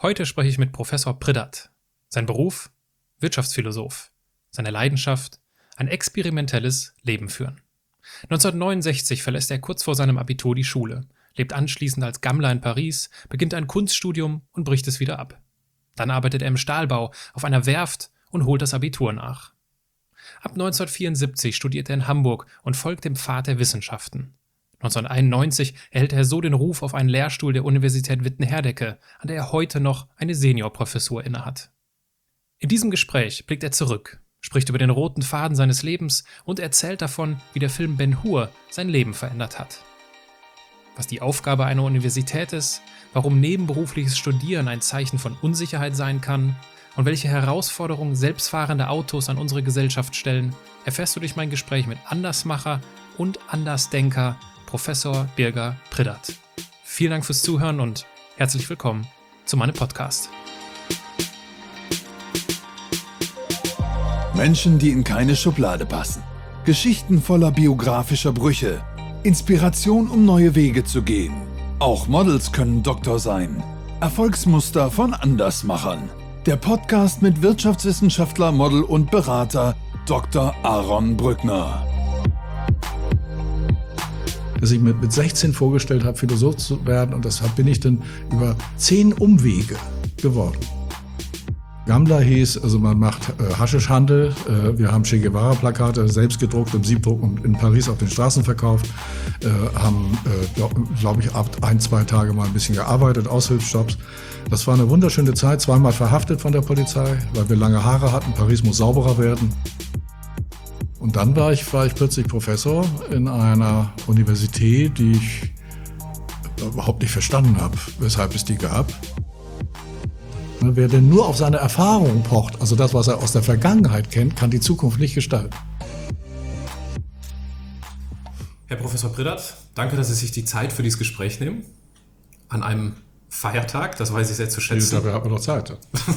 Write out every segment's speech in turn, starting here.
Heute spreche ich mit Professor Priddert. Sein Beruf? Wirtschaftsphilosoph. Seine Leidenschaft? Ein experimentelles Leben führen. 1969 verlässt er kurz vor seinem Abitur die Schule, lebt anschließend als Gammler in Paris, beginnt ein Kunststudium und bricht es wieder ab. Dann arbeitet er im Stahlbau, auf einer Werft und holt das Abitur nach. Ab 1974 studiert er in Hamburg und folgt dem Pfad der Wissenschaften. 1991 erhält er so den Ruf auf einen Lehrstuhl der Universität Witten-Herdecke, an der er heute noch eine Seniorprofessur innehat. In diesem Gespräch blickt er zurück, spricht über den roten Faden seines Lebens und erzählt davon, wie der Film Ben-Hur sein Leben verändert hat. Was die Aufgabe einer Universität ist, warum nebenberufliches Studieren ein Zeichen von Unsicherheit sein kann und welche Herausforderungen selbstfahrende Autos an unsere Gesellschaft stellen, erfährst du durch mein Gespräch mit Andersmacher und Andersdenker Professor Birger Priddert. Vielen Dank fürs Zuhören und herzlich willkommen zu meinem Podcast. Menschen, die in keine Schublade passen. Geschichten voller biografischer Brüche. Inspiration, um neue Wege zu gehen. Auch Models können Doktor sein. Erfolgsmuster von Andersmachern. Der Podcast mit Wirtschaftswissenschaftler, Model und Berater Dr. Aaron Brückner. Dass ich mir mit 16 vorgestellt habe, Philosoph zu werden, und deshalb bin ich dann über 10 Umwege geworden. Gammler hieß, also man macht Haschischhandel. Wir haben Che Guevara-Plakate selbst gedruckt, im Siebdruck und in Paris auf den Straßen verkauft. Haben, glaube ich, 1-2 Tage mal ein bisschen gearbeitet, Aushilfsjobs. Das war eine wunderschöne Zeit, zweimal verhaftet von der Polizei, weil wir lange Haare hatten. Paris muss sauberer werden. Und dann war ich plötzlich Professor in einer Universität, die ich überhaupt nicht verstanden habe, weshalb es die gab. Wer denn nur auf seine Erfahrung pocht, also das, was er aus der Vergangenheit kennt, kann die Zukunft nicht gestalten. Herr Professor Priddert, danke, dass Sie sich die Zeit für dieses Gespräch nehmen. An einem Feiertag, das weiß ich sehr zu schätzen. Dabei hat man noch Zeit.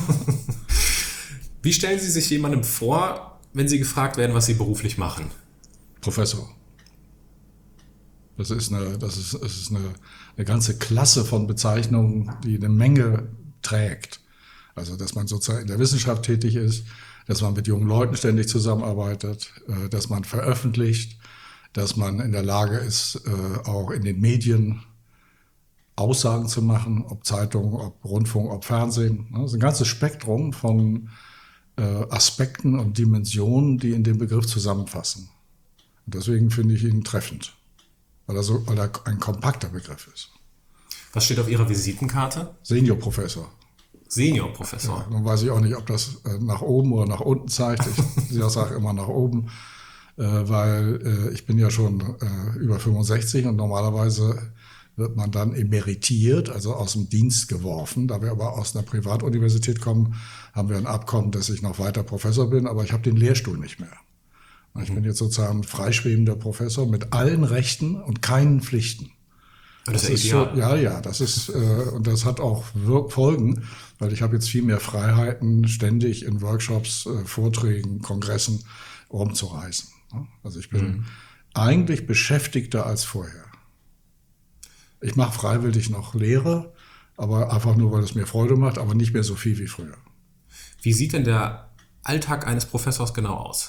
Wie stellen Sie sich jemandem vor, wenn Sie gefragt werden, was Sie beruflich machen? Professor. Das ist eine ganze Klasse von Bezeichnungen, die eine Menge trägt. Also, dass man sozusagen in der Wissenschaft tätig ist, dass man mit jungen Leuten ständig zusammenarbeitet, dass man veröffentlicht, dass man in der Lage ist, auch in den Medien Aussagen zu machen, ob Zeitungen, ob Rundfunk, ob Fernsehen. Das ist ein ganzes Spektrum von Aspekten und Dimensionen, die in dem Begriff zusammenfassen. Und deswegen finde ich ihn treffend, weil er ein kompakter Begriff ist. Was steht auf Ihrer Visitenkarte? Seniorprofessor. Seniorprofessor. Ja, nun weiß ich auch nicht, ob das nach oben oder nach unten zeigt. Ich sage immer nach oben, weil ich bin ja schon über 65 und normalerweise wird man dann emeritiert, also aus dem Dienst geworfen. Da wir aber aus einer Privatuniversität kommen, haben wir ein Abkommen, dass ich noch weiter Professor bin, aber ich habe den Lehrstuhl nicht mehr. Ich bin jetzt sozusagen freischwebender Professor mit allen Rechten und keinen Pflichten. Das ist ideal. Ja, das ist, und das hat auch Folgen, weil ich habe jetzt viel mehr Freiheiten, ständig in Workshops, Vorträgen, Kongressen rumzureisen. Also ich bin eigentlich beschäftigter als vorher. Ich mache freiwillig noch Lehre, aber einfach nur, weil es mir Freude macht, aber nicht mehr so viel wie früher. Wie sieht denn der Alltag eines Professors genau aus?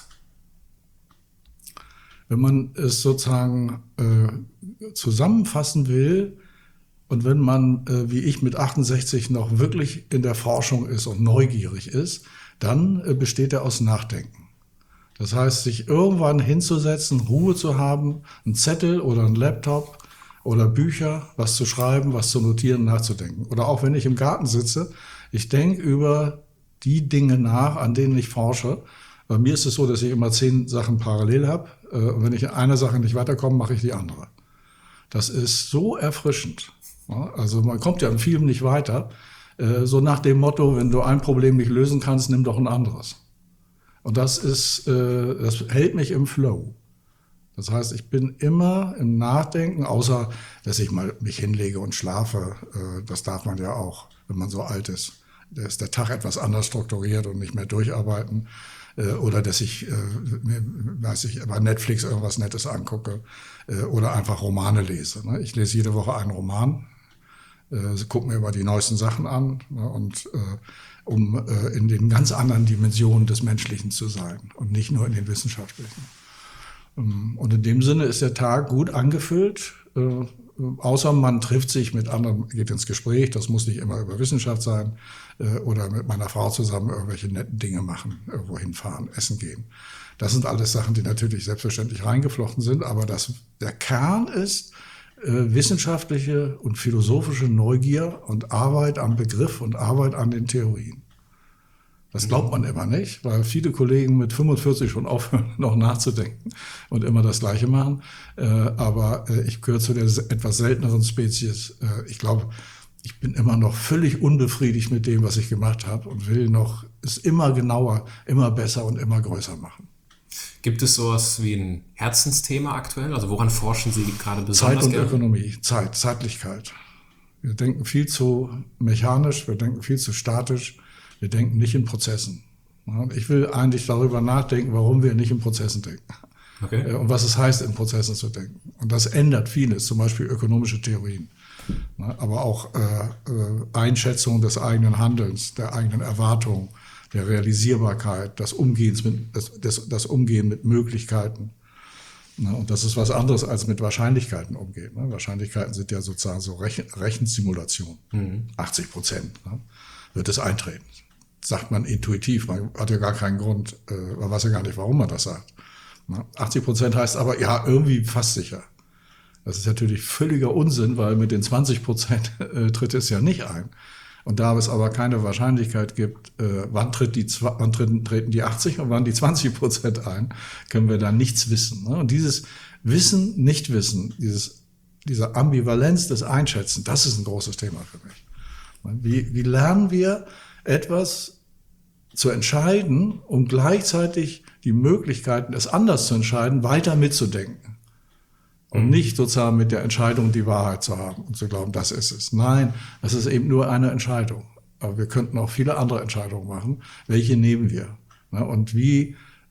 Wenn man es sozusagen zusammenfassen will und wenn man, wie ich mit 68 noch wirklich in der Forschung ist und neugierig ist, dann besteht er aus Nachdenken. Das heißt, sich irgendwann hinzusetzen, Ruhe zu haben, einen Zettel oder einen Laptop oder Bücher, was zu schreiben, was zu notieren, nachzudenken. Oder auch wenn ich im Garten sitze, ich denke über die Dinge nach, an denen ich forsche. Bei mir ist es so, dass ich immer 10 Sachen parallel habe. Und wenn ich in einer Sache nicht weiterkomme, mache ich die andere. Das ist so erfrischend. Also man kommt ja in vielem nicht weiter. So nach dem Motto, wenn du ein Problem nicht lösen kannst, nimm doch ein anderes. Und das hält mich im Flow. Das heißt, ich bin immer im Nachdenken, außer dass ich mal mich hinlege und schlafe. Das darf man ja auch, wenn man so alt ist. Da ist der Tag etwas anders strukturiert und nicht mehr durcharbeiten. Oder dass ich bei Netflix irgendwas Nettes angucke oder einfach Romane lese. Ich lese jede Woche einen Roman. gucke mir immer die neuesten Sachen an, ne, und um in den ganz anderen Dimensionen des Menschlichen zu sein und nicht nur in den wissenschaftlichen. Und in dem Sinne ist der Tag gut angefüllt, außer man trifft sich mit anderen, geht ins Gespräch, das muss nicht immer über Wissenschaft sein, oder mit meiner Frau zusammen irgendwelche netten Dinge machen, irgendwo hinfahren, essen gehen. Das sind alles Sachen, die natürlich selbstverständlich reingeflochten sind, aber der Kern ist wissenschaftliche und philosophische Neugier und Arbeit am Begriff und Arbeit an den Theorien. Das glaubt man immer nicht, weil viele Kollegen mit 45 schon aufhören, noch nachzudenken und immer das Gleiche machen. Aber ich gehöre zu der etwas selteneren Spezies. Ich glaube, ich bin immer noch völlig unbefriedigt mit dem, was ich gemacht habe und will noch es immer genauer, immer besser und immer größer machen. Gibt es sowas wie ein Herzensthema aktuell? Also woran forschen Sie gerade besonders Zeit und gerne? Ökonomie, Zeitlichkeit. Wir denken viel zu mechanisch, wir denken viel zu statisch, wir denken nicht in Prozessen. Und ich will eigentlich darüber nachdenken, warum wir nicht in Prozessen denken. Okay. Und was es heißt, in Prozessen zu denken. Und das ändert vieles, zum Beispiel ökonomische Theorien. Aber auch Einschätzung des eigenen Handelns, der eigenen Erwartungen, der Realisierbarkeit, das Umgehen mit Möglichkeiten. Und das ist was anderes als mit Wahrscheinlichkeiten umgehen. Wahrscheinlichkeiten sind ja sozusagen so Rechensimulationen. 80% wird es eintreten. Sagt man intuitiv, man hat ja gar keinen Grund, man weiß ja gar nicht, warum man das sagt. 80% heißt aber, ja, irgendwie fast sicher. Das ist natürlich völliger Unsinn, weil mit den 20% tritt es ja nicht ein. Und da es aber keine Wahrscheinlichkeit gibt, wann treten die 80 und wann die 20% ein, können wir da nichts wissen. Und dieses Wissen, Nichtwissen, diese Ambivalenz des Einschätzen, das ist ein großes Thema für mich. Wie lernen wir etwas zu entscheiden, um gleichzeitig die Möglichkeiten, es anders zu entscheiden, weiter mitzudenken? Und nicht sozusagen mit der Entscheidung die Wahrheit zu haben und zu glauben, das ist es. Nein, es ist eben nur eine Entscheidung. Aber wir könnten auch viele andere Entscheidungen machen. Welche nehmen wir? Und wie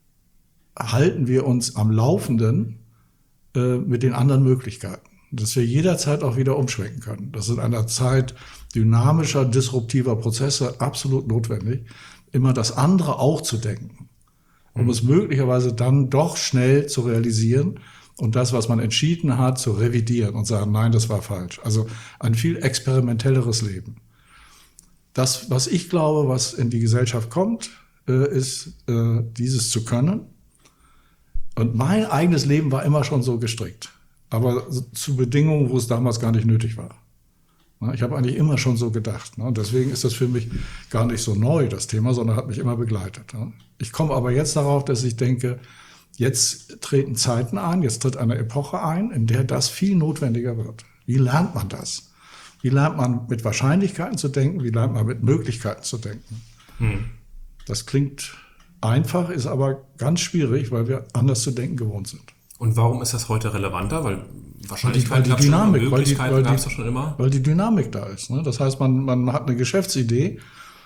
halten wir uns am Laufenden mit den anderen Möglichkeiten? Dass wir jederzeit auch wieder umschwenken können. Das ist in einer Zeit dynamischer, disruptiver Prozesse absolut notwendig, immer das andere auch zu denken, um es möglicherweise dann doch schnell zu realisieren und das, was man entschieden hat, zu revidieren und sagen, nein, das war falsch. Also ein viel experimentelleres Leben. Das, was ich glaube, was in die Gesellschaft kommt, ist dieses zu können. Und mein eigenes Leben war immer schon so gestrickt, aber zu Bedingungen, wo es damals gar nicht nötig war. Ich habe eigentlich immer schon so gedacht. Und deswegen ist das für mich gar nicht so neu, das Thema, sondern hat mich immer begleitet. Ich komme aber jetzt darauf, dass ich denke, jetzt treten Zeiten ein, jetzt tritt eine Epoche ein, in der das viel notwendiger wird. Wie lernt man das? Wie lernt man mit Wahrscheinlichkeiten zu denken? Wie lernt man mit Möglichkeiten zu denken? Das klingt einfach, ist aber ganz schwierig, weil wir anders zu denken gewohnt sind. Und warum ist das heute relevanter? Weil Wahrscheinlichkeiten gab es schon immer, Möglichkeiten gab es doch schon immer. Weil die Dynamik da ist. Das heißt, man hat eine Geschäftsidee,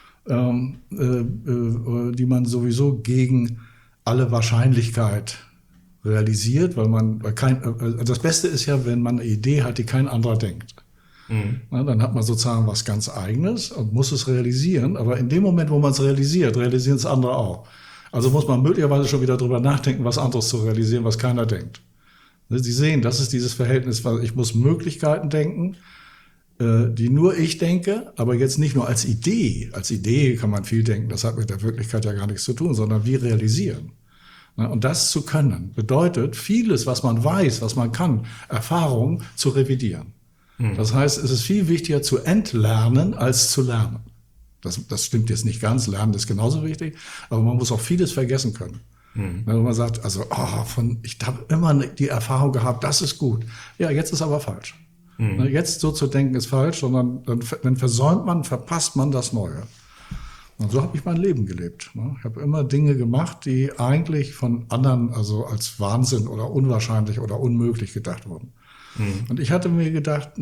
die man sowieso gegen alle Wahrscheinlichkeit realisiert, das Beste ist ja, wenn man eine Idee hat, die kein anderer denkt. Dann hat man sozusagen was ganz Eigenes und muss es realisieren, aber in dem Moment, wo man es realisieren es andere auch. Also muss man möglicherweise schon wieder drüber nachdenken, was anderes zu realisieren, was keiner denkt. Sie sehen, das ist dieses Verhältnis, weil ich muss Möglichkeiten denken, die nur ich denke, aber jetzt nicht nur als Idee. Als Idee kann man viel denken, das hat mit der Wirklichkeit ja gar nichts zu tun, sondern wie realisieren. Und das zu können, bedeutet vieles, was man weiß, was man kann, Erfahrungen zu revidieren. Das heißt, es ist viel wichtiger zu entlernen, als zu lernen. Das stimmt jetzt nicht ganz, Lernen ist genauso wichtig, aber man muss auch vieles vergessen können. Wenn man sagt, also ich habe immer die Erfahrung gehabt, das ist gut. Ja, jetzt ist aber falsch. Jetzt so zu denken ist falsch, sondern dann verpasst man das Neue. Und so habe ich mein Leben gelebt. Ich habe immer Dinge gemacht, die eigentlich von anderen also als Wahnsinn oder unwahrscheinlich oder unmöglich gedacht wurden. Und ich hatte mir gedacht,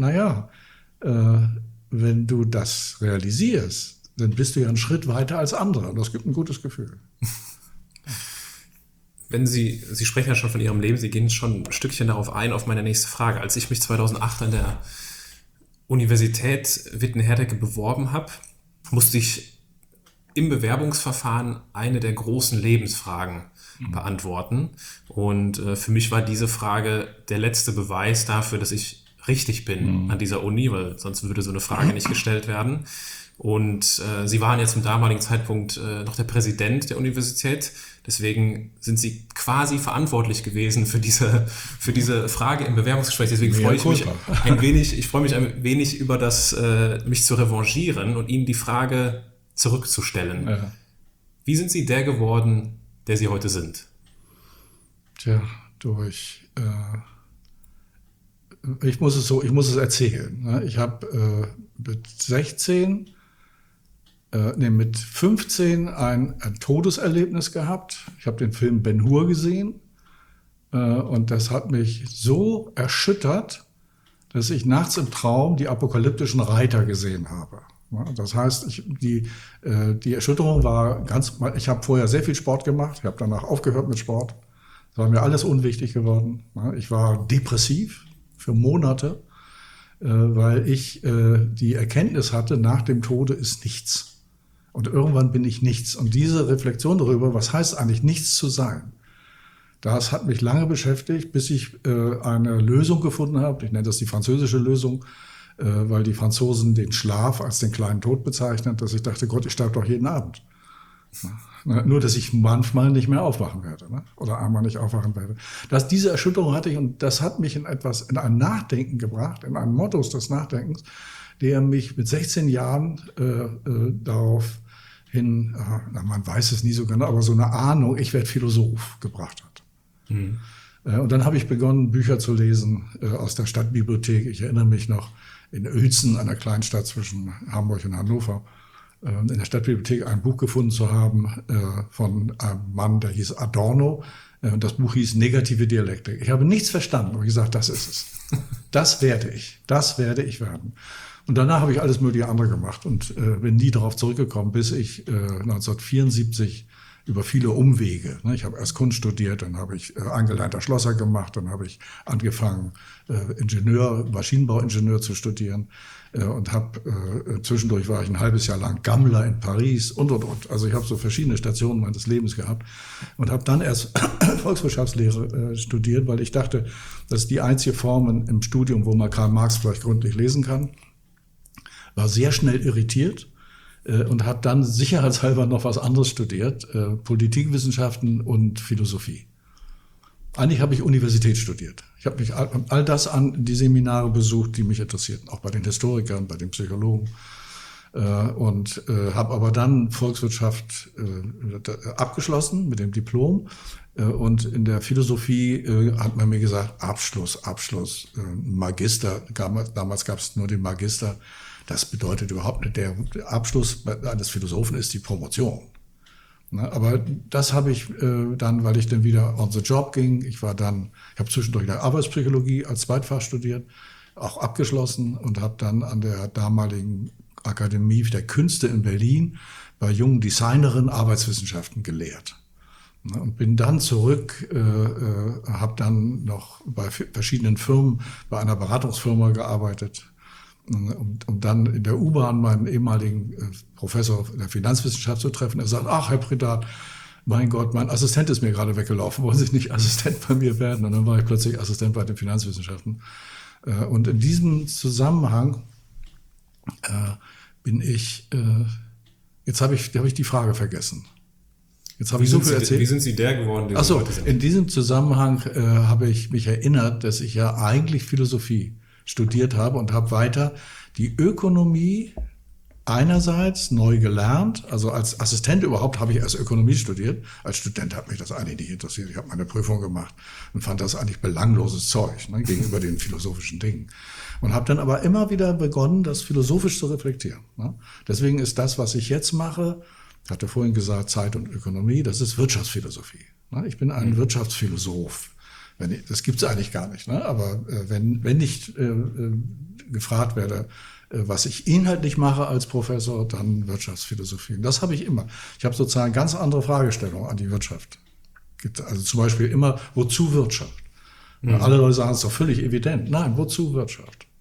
wenn du das realisierst, dann bist du ja einen Schritt weiter als andere. Und das gibt ein gutes Gefühl. Wenn Sie sprechen ja schon von Ihrem Leben, Sie gehen schon ein Stückchen darauf ein, auf meine nächste Frage. Als ich mich 2008 an der Universität Witten-Herdecke beworben habe, musste ich im Bewerbungsverfahren eine der großen Lebensfragen beantworten. Und für mich war diese Frage der letzte Beweis dafür, dass ich richtig bin an dieser Uni, weil sonst würde so eine Frage nicht gestellt werden. Und Sie waren ja zum damaligen Zeitpunkt noch der Präsident der Universität. Deswegen sind Sie quasi verantwortlich gewesen für diese Frage im Bewerbungsgespräch. Deswegen freue ich mich ein wenig über das, mich zu revanchieren und Ihnen die Frage zurückzustellen. Ja. Wie sind Sie der geworden, der Sie heute sind? Tja, ich muss es erzählen. Ne? Ich habe mit 15 ein Todeserlebnis gehabt. Ich habe den Film Ben-Hur gesehen und das hat mich so erschüttert, dass ich nachts im Traum die apokalyptischen Reiter gesehen habe. Ja, das heißt, die Erschütterung war ich habe vorher sehr viel Sport gemacht, ich habe danach aufgehört mit Sport. Das war mir alles unwichtig geworden. Ja, ich war depressiv für Monate, weil ich die Erkenntnis hatte, nach dem Tode ist nichts. Und irgendwann bin ich nichts. Und diese Reflexion darüber, was heißt eigentlich nichts zu sein, das hat mich lange beschäftigt, bis ich eine Lösung gefunden habe. Ich nenne das die französische Lösung, weil die Franzosen den Schlaf als den kleinen Tod bezeichnen, dass ich dachte, Gott, ich sterbe doch jeden Abend. Nur, dass ich manchmal nicht mehr aufwachen werde, ne? Oder einmal nicht aufwachen werde. Diese Erschütterung hatte ich und das hat mich in ein Nachdenken gebracht, in einen Modus des Nachdenkens, der mich mit 16 Jahren darauf hin, man weiß es nie so genau, aber so eine Ahnung, ich werde Philosoph gebracht hat. Und dann habe ich begonnen, Bücher zu lesen aus der Stadtbibliothek. Ich erinnere mich noch in Uelzen, einer Kleinstadt zwischen Hamburg und Hannover, in der Stadtbibliothek ein Buch gefunden zu haben von einem Mann, der hieß Adorno. Und das Buch hieß Negative Dialektik. Ich habe nichts verstanden und gesagt, das ist es. Das werde ich werden. Und danach habe ich alles mögliche andere gemacht und bin nie darauf zurückgekommen, bis ich 1974 über viele Umwege. Ne? Ich habe erst Kunst studiert, dann habe ich angelernter Schlosser gemacht, dann habe ich angefangen, Maschinenbauingenieur zu studieren und habe zwischendurch war ich ein halbes Jahr lang Gammler in Paris und. Also ich habe so verschiedene Stationen meines Lebens gehabt und habe dann erst Volkswirtschaftslehre studiert, weil ich dachte, das ist die einzige Form im Studium, wo man Karl Marx vielleicht gründlich lesen kann. War sehr schnell irritiert und habe dann sicherheitshalber noch was anderes studiert, Politikwissenschaften und Philosophie. Eigentlich habe ich Universität studiert. Ich habe mich all das an die Seminare besucht, die mich interessierten, auch bei den Historikern, bei den Psychologen. Und habe aber dann Volkswirtschaft abgeschlossen mit dem Diplom. Und in der Philosophie hat man mir gesagt, Abschluss, Magister. Damals gab es nur den Magister. Das bedeutet überhaupt nicht, der Abschluss eines Philosophen ist die Promotion. Aber das habe ich dann, weil ich dann wieder on the job ging. Ich habe zwischendurch eine Arbeitspsychologie als Zweitfach studiert, auch abgeschlossen und habe dann an der damaligen Akademie der Künste in Berlin bei jungen Designerinnen Arbeitswissenschaften gelehrt. Und bin dann zurück, habe dann noch bei verschiedenen Firmen, bei einer Beratungsfirma gearbeitet, um dann in der U-Bahn meinen ehemaligen Professor der Finanzwissenschaft zu treffen. Er sagt, ach, Herr Predat, mein Gott, mein Assistent ist mir gerade weggelaufen, wollen Sie nicht Assistent bei mir werden? Und dann war ich plötzlich Assistent bei den Finanzwissenschaften. Und in diesem Zusammenhang bin ich, jetzt habe ich die Frage vergessen. Jetzt habe ich so viel erzählt. Wie sind Sie der geworden, der Sie heute sind? In diesem Zusammenhang habe ich mich erinnert, dass ich ja eigentlich Philosophie studiert habe und habe weiter die Ökonomie einerseits neu gelernt. Also als Assistent überhaupt habe ich erst Ökonomie studiert. Als Student hat mich das eigentlich nicht interessiert. Ich habe meine Prüfung gemacht und fand das eigentlich belangloses Zeug, ne, gegenüber den philosophischen Dingen. Und habe dann aber immer wieder begonnen, das philosophisch zu reflektieren. Ne. Deswegen ist das, was ich jetzt mache, ich hatte vorhin gesagt, Zeit und Ökonomie, das ist Wirtschaftsphilosophie. Ne. Ich bin ein Wirtschaftsphilosoph. Das gibt's eigentlich gar nicht, ne? Aber wenn ich gefragt werde, was ich inhaltlich mache als Professor, dann Wirtschaftsphilosophie. Und das habe ich immer. Ich habe sozusagen ganz andere Fragestellungen an die Wirtschaft. Also zum Beispiel immer, wozu Wirtschaft? Alle Leute sagen, es ist doch völlig evident. Nein, wozu Wirtschaft?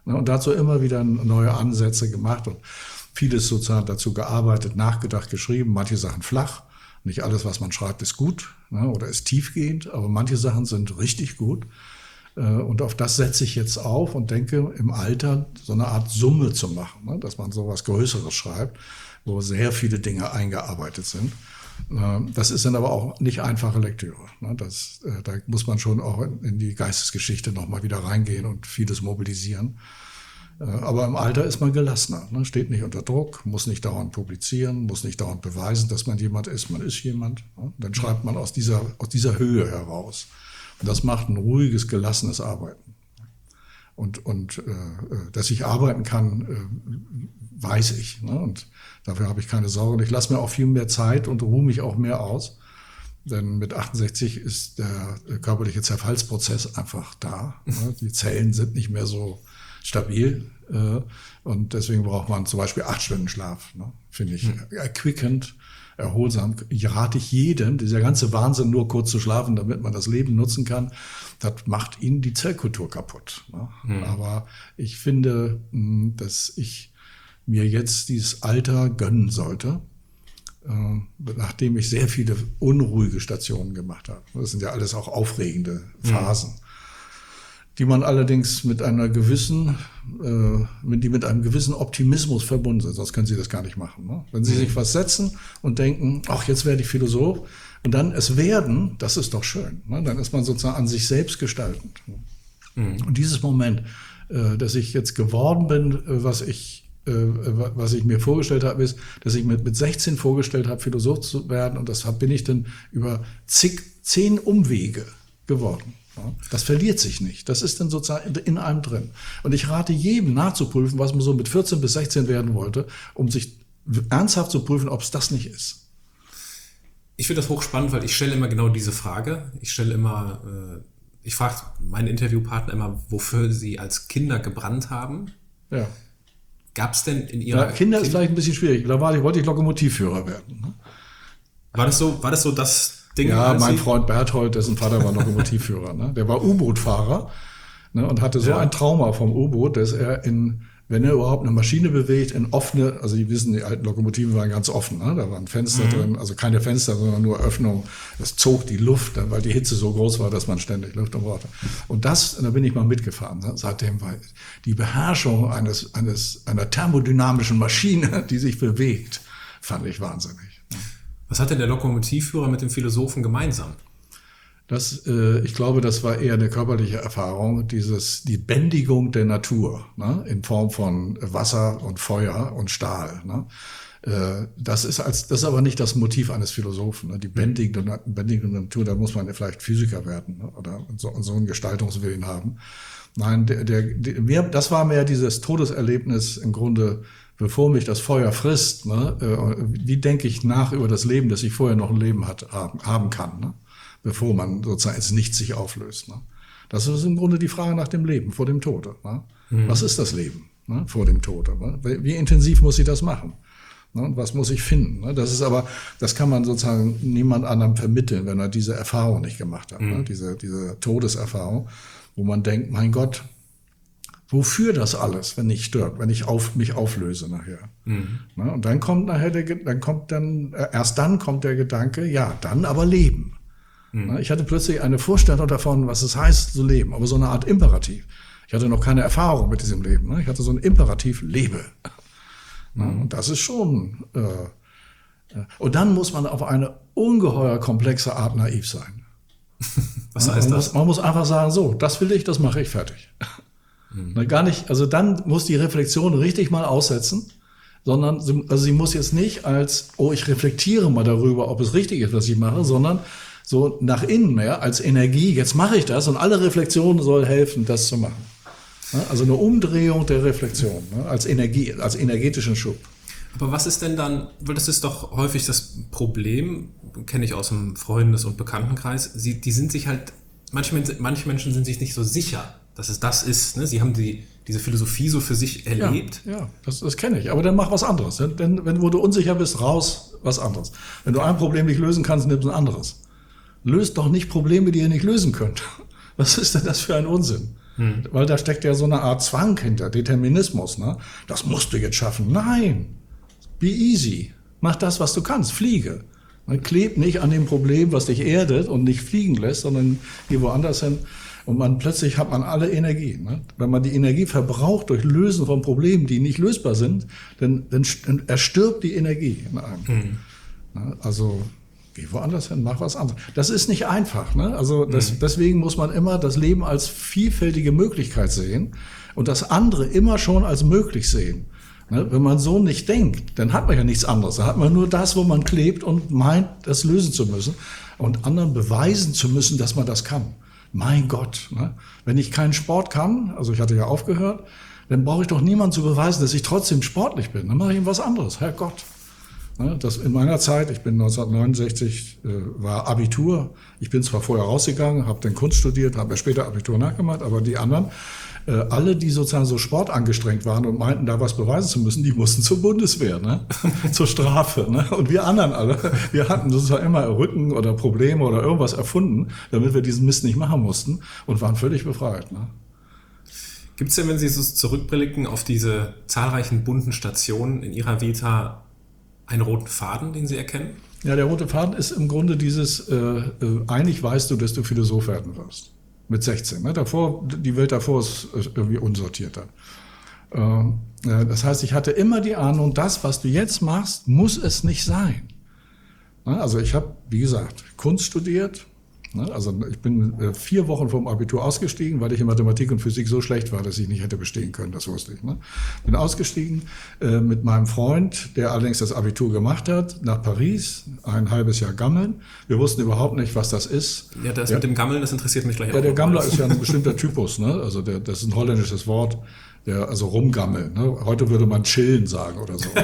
Und dazu immer wieder neue Ansätze gemacht und vieles sozusagen dazu gearbeitet, nachgedacht, geschrieben, manche Sachen flach. Nicht alles, was man schreibt, ist gut, ne, oder ist tiefgehend, aber manche Sachen sind richtig gut. Und auf das setze ich jetzt auf und denke, im Alter so eine Art Summe zu machen, ne, dass man so was Größeres schreibt, wo sehr viele Dinge eingearbeitet sind. Das ist dann aber auch nicht einfache Lektüre. Ne, da muss man schon auch in die Geistesgeschichte nochmal wieder reingehen und vieles mobilisieren. Aber im Alter ist man gelassener, ne? Steht nicht unter Druck, muss nicht dauernd publizieren, muss nicht dauernd beweisen, dass man jemand ist. Man ist jemand. Ne? Dann schreibt man aus dieser Höhe heraus. Und das macht ein ruhiges, gelassenes Arbeiten. Und dass ich arbeiten kann, weiß ich. Ne? Und dafür habe ich keine Sorge. Ich lasse mir auch viel mehr Zeit und ruhe mich auch mehr aus. Denn mit 68 ist der körperliche Zerfallsprozess einfach da. Ne? Die Zellen sind nicht mehr so stabil, und deswegen braucht man zum Beispiel 8 Stunden Schlaf, ne? Finde ich erquickend, erholsam. Rate ich jedem, dieser ganze Wahnsinn, nur kurz zu schlafen, damit man das Leben nutzen kann, das macht ihnen die Zellkultur kaputt. Ne? Aber ich finde, dass ich mir jetzt dieses Alter gönnen sollte, nachdem ich sehr viele unruhige Stationen gemacht habe. Das sind ja alles auch aufregende Phasen. Die man allerdings mit einem gewissen Optimismus verbunden sind, sonst können Sie das gar nicht machen. Ne? Wenn Sie sich was setzen und denken, ach, jetzt werde ich Philosoph, und dann es werden, das ist doch schön. Ne? Dann ist man sozusagen an sich selbst gestaltend. Und dieses Moment, dass ich jetzt geworden bin, was ich mir vorgestellt habe, ist, dass ich mit 16 vorgestellt habe, Philosoph zu werden, und deshalb bin ich dann über 10 Umwege geworden. Das verliert sich nicht. Das ist dann sozusagen in einem drin. Und ich rate jedem nachzuprüfen, was man so mit 14 bis 16 werden wollte, um sich ernsthaft zu prüfen, ob es das nicht ist. Ich finde das hochspannend, weil ich stelle immer genau diese Frage. Ich frage meinen Interviewpartner immer, wofür sie als Kinder gebrannt haben. Ja. Gab es denn in ihrer... Kinder ist vielleicht ein bisschen schwierig. Da wollte ich Lokomotivführer werden. Ne? War das so das Ding? Ja, mein Freund Berthold, dessen Vater war Lokomotivführer. Ne? Der war U-Boot-Fahrer, ne, und hatte so ein Trauma vom U-Boot, dass er wenn er überhaupt eine Maschine bewegt, in offene, also Sie wissen, die alten Lokomotiven waren ganz offen, ne? Da waren Fenster drin, also keine Fenster, sondern nur Öffnungen. Das zog die Luft, weil die Hitze so groß war, dass man ständig Luft brauchte. Und da bin ich mal mitgefahren. Ne? Seitdem war die Beherrschung einer thermodynamischen Maschine, die sich bewegt, fand ich wahnsinnig. Was hat denn der Lokomotivführer mit dem Philosophen gemeinsam? Ich glaube, das war eher eine körperliche Erfahrung, die Bändigung der Natur, ne, in Form von Wasser und Feuer und Stahl. Ne. Das ist aber nicht das Motiv eines Philosophen. Ne. Die bändigende Natur, da muss man vielleicht Physiker werden, ne, oder so einen Gestaltungswillen haben. Nein, das war mehr dieses Todeserlebnis im Grunde, bevor mich das Feuer frisst. Ne, wie denke ich nach über das Leben, dass ich vorher noch ein Leben haben kann, ne? Bevor man sozusagen ins Nichts sich auflöst. Ne? Das ist im Grunde die Frage nach dem Leben vor dem Tode. Ne? Was ist das Leben, ne, vor dem Tode? Ne? Wie intensiv muss ich das machen? Ne? Und was muss ich finden? Ne? Das kann man sozusagen niemand anderem vermitteln, wenn er diese Erfahrung nicht gemacht hat. Ne? Diese Todeserfahrung, wo man denkt, mein Gott, wofür das alles, wenn ich stirb, wenn ich mich auflöse nachher? Ne? Und dann kommt erst dann kommt der Gedanke, ja, dann aber leben. Ich hatte plötzlich eine Vorstellung davon, was es heißt zu leben, aber so eine Art Imperativ. Ich hatte noch keine Erfahrung mit diesem Leben. Ich hatte so ein Imperativ, lebe. Und das ist schon... Und dann muss man auf eine ungeheuer komplexe Art naiv sein. Was heißt das? Man muss einfach sagen, so, das will ich, das mache ich, fertig. Gar nicht, also dann muss die Reflexion richtig mal aussetzen, sondern sie muss jetzt nicht ich reflektiere mal darüber, ob es richtig ist, was ich mache, sondern so nach innen mehr als Energie, jetzt mache ich das, und alle Reflexion soll helfen, das zu machen. Also eine Umdrehung der Reflexion, als Energie, als energetischen Schub. Aber was ist denn dann, weil das ist doch häufig das Problem, kenne ich aus dem Freundes- und Bekanntenkreis, die sind sich halt, manche Menschen sind sich nicht so sicher, dass es das ist. Ne? Sie haben diese Philosophie so für sich erlebt. Ja, das kenne ich. Aber dann mach was anderes. Denn wo du unsicher bist, raus, was anderes. Wenn du ein Problem nicht lösen kannst, nimmst ein anderes. Löst doch nicht Probleme, die ihr nicht lösen könnt. Was ist denn das für ein Unsinn? Weil da steckt ja so eine Art Zwang hinter, Determinismus. Ne? Das musst du jetzt schaffen. Nein, be easy. Mach das, was du kannst. Fliege. Kleb nicht an dem Problem, was dich erdet und nicht fliegen lässt, sondern geh woanders hin. Und plötzlich hat man alle Energie. Ne? Wenn man die Energie verbraucht durch Lösen von Problemen, die nicht lösbar sind, dann erstirbt die Energie in einem. Also geh woanders hin, mach was anderes. Das ist nicht einfach. Ne? Also deswegen muss man immer das Leben als vielfältige Möglichkeit sehen und das andere immer schon als möglich sehen. Ne? Wenn man so nicht denkt, dann hat man ja nichts anderes. Dann hat man nur das, wo man klebt und meint, das lösen zu müssen und anderen beweisen zu müssen, dass man das kann. Mein Gott, ne? Wenn ich keinen Sport kann, also ich hatte ja aufgehört, dann brauche ich doch niemandem zu beweisen, dass ich trotzdem sportlich bin. Dann mache ich ihm was anderes, Herrgott. Ne? Das in meiner Zeit, ich bin 1969, war Abitur. Ich bin zwar vorher rausgegangen, habe dann Kunst studiert, habe ja später Abitur nachgemacht, aber die anderen, alle, die sozusagen so sportangestrengt waren und meinten, da was beweisen zu müssen, die mussten zur Bundeswehr, ne? Zur Strafe. Ne? Und wir anderen alle, wir hatten sozusagen immer Rücken oder Probleme oder irgendwas erfunden, damit wir diesen Mist nicht machen mussten und waren völlig befreit. Ne? Gibt es denn, wenn Sie so zurückblicken auf diese zahlreichen bunten Stationen in Ihrer Vita, einen roten Faden, den Sie erkennen? Ja, der rote Faden ist im Grunde dieses, eigentlich weißt du, dass du Philosoph werden wirst. Mit 16. Ne? Die Welt davor ist irgendwie unsortierter. Das heißt, ich hatte immer die Ahnung, das, was du jetzt machst, muss es nicht sein. Also ich habe, wie gesagt, Kunst studiert. Also ich bin 4 Wochen vom Abitur ausgestiegen, weil ich in Mathematik und Physik so schlecht war, dass ich nicht hätte bestehen können, das wusste ich. Bin ausgestiegen mit meinem Freund, der allerdings das Abitur gemacht hat, nach Paris, ein halbes Jahr gammeln. Wir wussten überhaupt nicht, was das ist. Ja, das mit dem Gammeln, das interessiert mich gleich auch. Ja, der Gammler ist ja ein bestimmter Typus, ne? Also das ist ein holländisches Wort, also rumgammeln. Ne? Heute würde man chillen sagen oder so.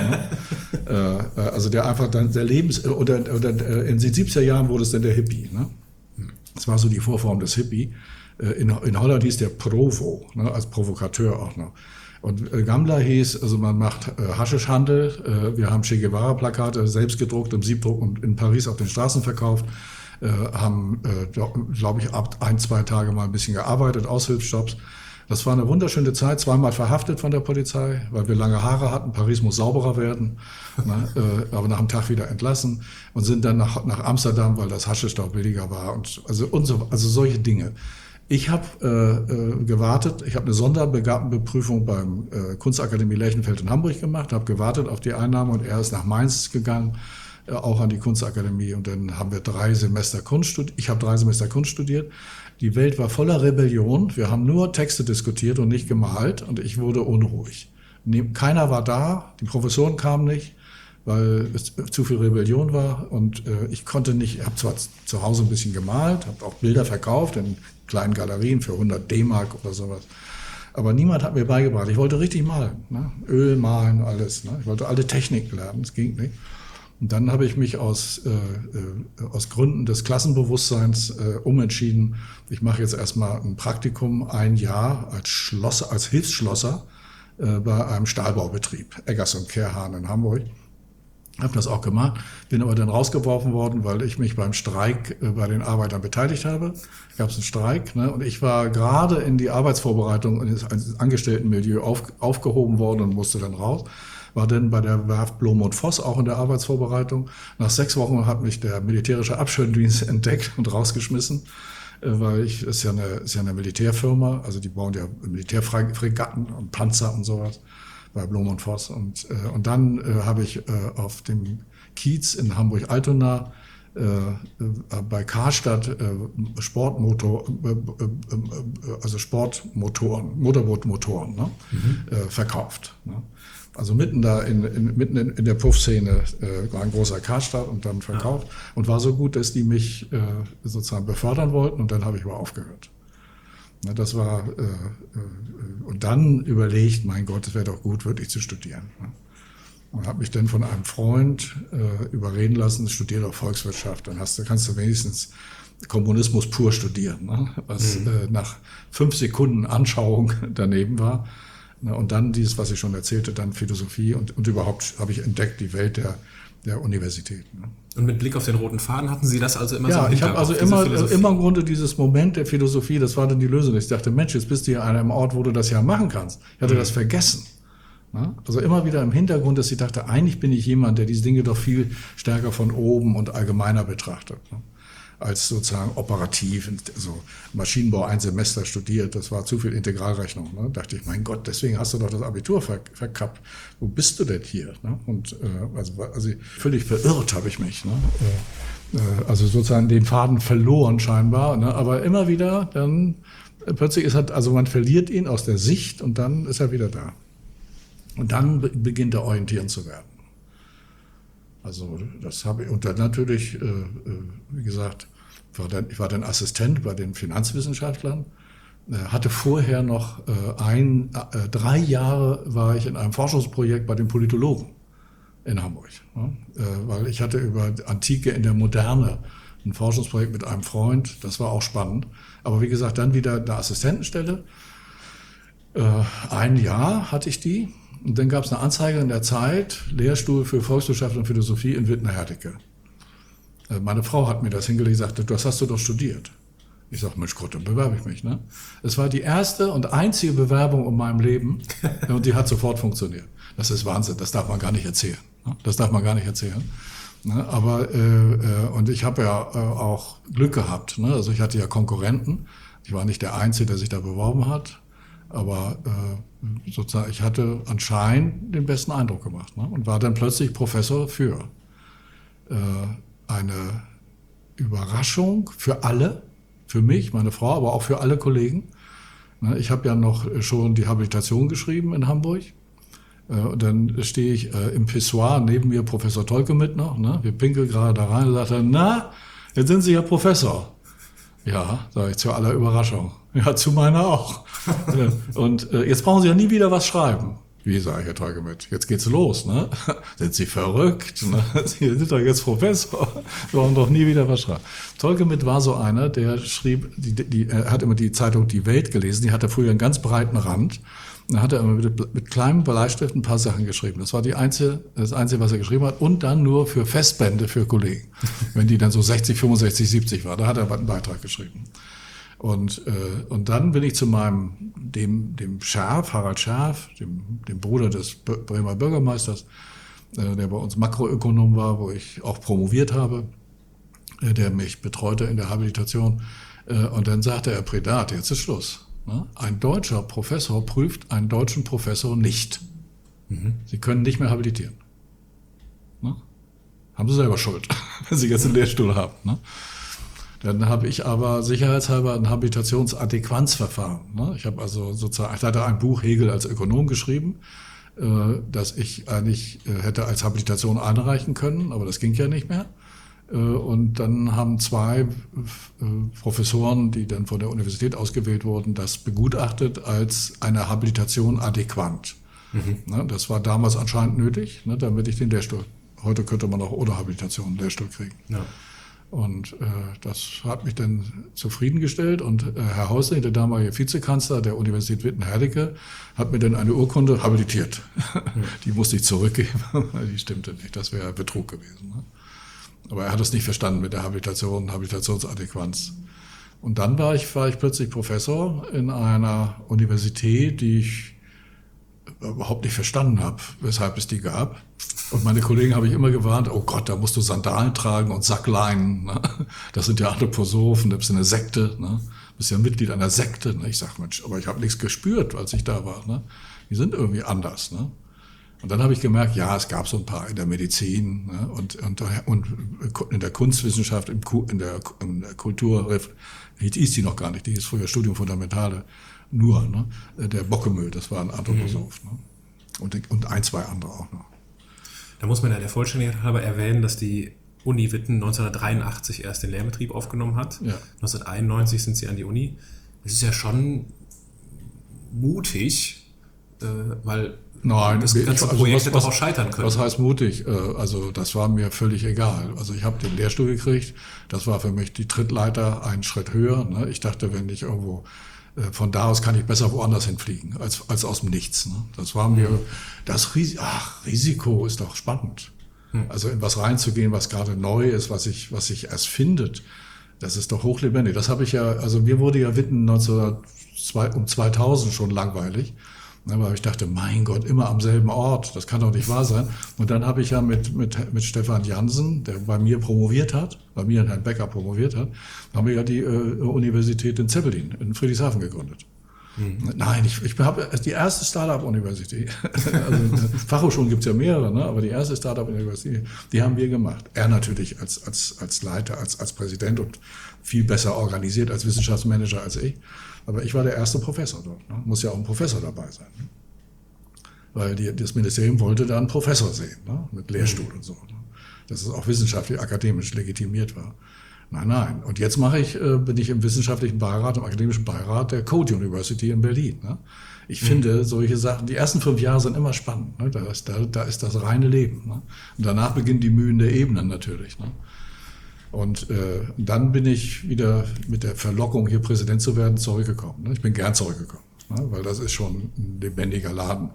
Ne? Also der einfach dann der oder in den 70er Jahren wurde es dann der Hippie. Ne? Das war so die Vorform des Hippie. In Holland hieß der Provo, ne, als Provokateur auch noch. Und Gammler hieß, also man macht Haschischhandel. Wir haben Che Guevara-Plakate selbst gedruckt, im Siebdruck und in Paris auf den Straßen verkauft. Haben, glaube ich, ab 1-2 Tage mal ein bisschen gearbeitet, Aushilfsjobs. Das war eine wunderschöne Zeit, 2-mal verhaftet von der Polizei, weil wir lange Haare hatten. Paris muss sauberer werden, ne, aber nach einem Tag wieder entlassen und sind dann nach Amsterdam, weil das Haschisch da billiger war also solche Dinge. Ich habe gewartet, ich habe eine Sonderbegabtenbeprüfung beim Kunstakademie Lerchenfeld in Hamburg gemacht, habe gewartet auf die Einnahme und er ist nach Mainz gegangen, auch an die Kunstakademie und dann haben wir 3 Semester Kunst studiert. Ich habe 3 Semester Kunst studiert. Die Welt war voller Rebellion. Wir haben nur Texte diskutiert und nicht gemalt und ich wurde unruhig. Keiner war da, die Professoren kamen nicht, weil es zu viel Rebellion war und ich konnte nicht, ich habe zwar zu Hause ein bisschen gemalt, habe auch Bilder verkauft in kleinen Galerien für 100 D-Mark oder sowas, aber niemand hat mir beigebracht. Ich wollte richtig malen, ne? Öl malen, alles. Ne? Ich wollte alle Techniken lernen, das ging nicht. Und dann habe ich mich aus Gründen des Klassenbewusstseins umentschieden. Ich mache jetzt erstmal ein Praktikum, 1 Jahr als Hilfsschlosser bei einem Stahlbaubetrieb, Eggers und Kehrhahn in Hamburg. Habe das auch gemacht, bin aber dann rausgeworfen worden, weil ich mich beim Streik bei den Arbeitern beteiligt habe. Gab es einen Streik, ne? Und ich war gerade in die Arbeitsvorbereitung ins Angestelltenmilieu aufgehoben worden und musste dann raus. War dann bei der Werft Blom und Voss auch in der Arbeitsvorbereitung. Nach 6 Wochen hat mich der militärische Abschirmdienst entdeckt und rausgeschmissen, weil ist ja eine Militärfirma, also die bauen ja Militärfregatten und Panzer und sowas bei Blom und Voss. Und dann habe ich auf dem Kiez in Hamburg-Altona bei Karstadt Motorbootmotoren, ne? Verkauft. Ne? Also mitten in der Puffszene war ein großer Karstadt und dann verkauft und war so gut, dass die mich sozusagen befördern wollten und dann habe ich aber aufgehört. Ja, das war und dann überlegt, mein Gott, es wäre doch gut, wirklich zu studieren. Ne? Und habe mich dann von einem Freund überreden lassen, studiere doch Volkswirtschaft, dann kannst du wenigstens Kommunismus pur studieren, ne? Was nach 5 Sekunden Anschauung daneben war. Und dann dieses, was ich schon erzählte, dann Philosophie und überhaupt habe ich entdeckt die Welt der Universität. Ne? Und mit Blick auf den roten Faden hatten Sie das also immer so im Ja, ich habe Hinterkopf, also immer im Grunde dieses Moment der Philosophie, das war dann die Lösung. Ich dachte, Mensch, jetzt bist du hier an einem Ort, wo du das ja machen kannst. Ich hatte das vergessen. Ne? Also immer wieder im Hintergrund, dass ich dachte, eigentlich bin ich jemand, der diese Dinge doch viel stärker von oben und allgemeiner betrachtet. Ne? Als sozusagen operativ, so Maschinenbau ein Semester studiert, das war zu viel Integralrechnung. Ne? Dachte ich, mein Gott, deswegen hast du doch das Abitur verkappt. Wo bist du denn hier? Ne? Und also völlig verirrt habe ich mich. Ne? Also sozusagen den Faden verloren scheinbar. Ne? Aber immer wieder, dann plötzlich ist also man verliert ihn aus der Sicht und dann ist er wieder da. Und dann beginnt er orientieren zu werden. Also das habe ich, und dann natürlich, wie gesagt, ich war dann Assistent bei den Finanzwissenschaftlern, hatte vorher noch 3 Jahre war ich in einem Forschungsprojekt bei den Politologen in Hamburg, ne? Weil ich hatte über Antike in der Moderne ein Forschungsprojekt mit einem Freund, das war auch spannend. Aber wie gesagt, dann wieder eine Assistentenstelle, 1 Jahr hatte ich die. Und dann gab es eine Anzeige in der Zeit, Lehrstuhl für Volkswirtschaft und Philosophie in Wittenherdecke. Meine Frau hat mir das hingelegt und sagte, das hast du doch studiert. Ich sage, Mensch Gott, dann bewerbe ich mich. Ne? Es war die erste und einzige Bewerbung in meinem Leben und die hat sofort funktioniert. Das ist Wahnsinn, das darf man gar nicht erzählen. Ne? Das darf man gar nicht erzählen. Ne? Aber, und ich habe ja auch Glück gehabt. Ne? Also ich hatte ja Konkurrenten. Ich war nicht der Einzige, der sich da beworben hat. Aber sozusagen, ich hatte anscheinend den besten Eindruck gemacht, ne? Und war dann plötzlich Professor für eine Überraschung für alle, für mich, meine Frau, aber auch für alle Kollegen. Ne? Ich habe ja noch schon die Habilitation geschrieben in Hamburg. Und dann stehe ich im Pissoir, neben mir Professor Tolke mit noch. Ne? Wir pinkeln gerade da rein und sagt er, na, jetzt sind Sie ja Professor. Ja, sage ich zu aller Überraschung. Ja, zu meiner auch. Und jetzt brauchen Sie ja nie wieder was schreiben. Wie, sage ich, Herr Tolke mit, jetzt geht's los, ne? Sind Sie verrückt? Ne? Sie sind doch jetzt Professor. Sie brauchen doch nie wieder was schreiben. Tolke mit war so einer, der schrieb, er hat immer die Zeitung Die Welt gelesen, die hatte früher einen ganz breiten Rand. Dann hat er immer mit kleinem Bleistift ein paar Sachen geschrieben. Das war das Einzige, was er geschrieben hat. Und dann nur für Festbände für Kollegen. Wenn die dann so 60, 65, 70 war, da hat er einen Beitrag geschrieben. Und dann bin ich zu dem Scherf, Harald Scherf, dem Bruder des Bremer Bürgermeisters, der bei uns Makroökonom war, wo ich auch promoviert habe, der mich betreute in der Habilitation. Und dann sagte er, Predat, jetzt ist Schluss. Ein deutscher Professor prüft einen deutschen Professor nicht. Sie können nicht mehr habilitieren. Ne? Haben Sie selber Schuld, wenn Sie jetzt einen Lehrstuhl haben. Ne? Dann habe ich aber sicherheitshalber ein Habilitationsadäquanzverfahren. Ne? Ich habe also sozusagen, ich hatte ein Buch Hegel als Ökonom geschrieben, das ich eigentlich hätte als Habilitation einreichen können, aber das ging ja nicht mehr. Und dann haben 2 Professoren, die dann von der Universität ausgewählt wurden, das begutachtet als eine Habilitation adäquat. Das war damals anscheinend nötig, damit ich den Lehrstuhl, heute könnte man auch ohne Habilitation einen Lehrstuhl kriegen. Ja. Und das hat mich dann zufriedengestellt. Und Herr Häusling, der damalige Vizekanzler der Universität Wittenherdecke, hat mir dann eine Urkunde habilitiert. Die musste ich zurückgeben, die stimmte nicht. Das wäre Betrug gewesen. Ne? Aber er hat es nicht verstanden mit der Habilitationsadäquanz. Und dann war ich plötzlich Professor in einer Universität, die ich überhaupt nicht verstanden habe, weshalb es die gab. Und meine Kollegen habe ich immer gewarnt, oh Gott, da musst du Sandalen tragen und Sackleinen. Ne? Das sind ja Anthroposophen, das ist eine Sekte. Ne? Du bist ja Mitglied einer Sekte. Ne? Ich sage, Mensch, aber ich habe nichts gespürt, als ich da war. Ne? Die sind irgendwie anders. Ne? Und dann habe ich gemerkt, ja, es gab so ein paar in der Medizin, ne, und in der Kunstwissenschaft, in der Kultur, die hieß die noch gar nicht, die hieß früher Studium Fundamentale, nur, ne, der Bockemüll, das war ein Anthroposoph, ne, und 1, 2 andere auch noch. Da muss man ja der Vollständigkeit halber erwähnen, dass die Uni Witten 1983 erst den Lehrbetrieb aufgenommen hat. Ja. 1991 sind sie an die Uni. Das ist ja schon mutig, weil nein, das ganze Projekt hätte auch scheitern können. Was heißt mutig? Also das war mir völlig egal. Also ich habe den Lehrstuhl gekriegt. Das war für mich die Trittleiter einen Schritt höher. Ne? Ich dachte, wenn ich irgendwo Von da aus kann ich besser woanders hinfliegen, als aus dem Nichts. Ne? Das war mir, Risiko ist doch spannend. Also in was reinzugehen, was gerade neu ist, was sich erst findet, das ist doch hochlebendig. Das habe ich ja, also mir wurde ja Witten 2000 schon langweilig. Weil ich dachte, mein Gott, immer am selben Ort, das kann doch nicht wahr sein. Und dann habe ich ja mit Stefan Jansen, der bei mir promoviert hat, bei mir und Herrn Becker promoviert hat, haben wir ja die Universität in Zeppelin, in Friedrichshafen gegründet. Nein, ich habe die erste Start-up-Universität, also Fachhochschulen gibt's ja mehrere, ne? Aber die erste Start-up-Universität, die haben wir gemacht. Er natürlich als Leiter, als Präsident und viel besser organisiert als Wissenschaftsmanager als ich. Aber ich war der erste Professor dort. Ne? Muss ja auch ein Professor dabei sein. Ne? Weil das Ministerium wollte da einen Professor sehen, ne? Mit Lehrstuhl und so. Ne? Dass es auch wissenschaftlich, akademisch legitimiert war. Nein. Und jetzt bin ich im wissenschaftlichen Beirat, im akademischen Beirat der Code University in Berlin. Ne? Ich finde solche Sachen, die ersten 5 Jahre sind immer spannend. Ne? Da ist das reine Leben. Ne? Und danach beginnen die Mühen der Ebenen natürlich. Ne? Und dann bin ich wieder mit der Verlockung, hier Präsident zu werden, zurückgekommen. Ne? Ich bin gern zurückgekommen, ne? Weil das ist schon ein lebendiger Laden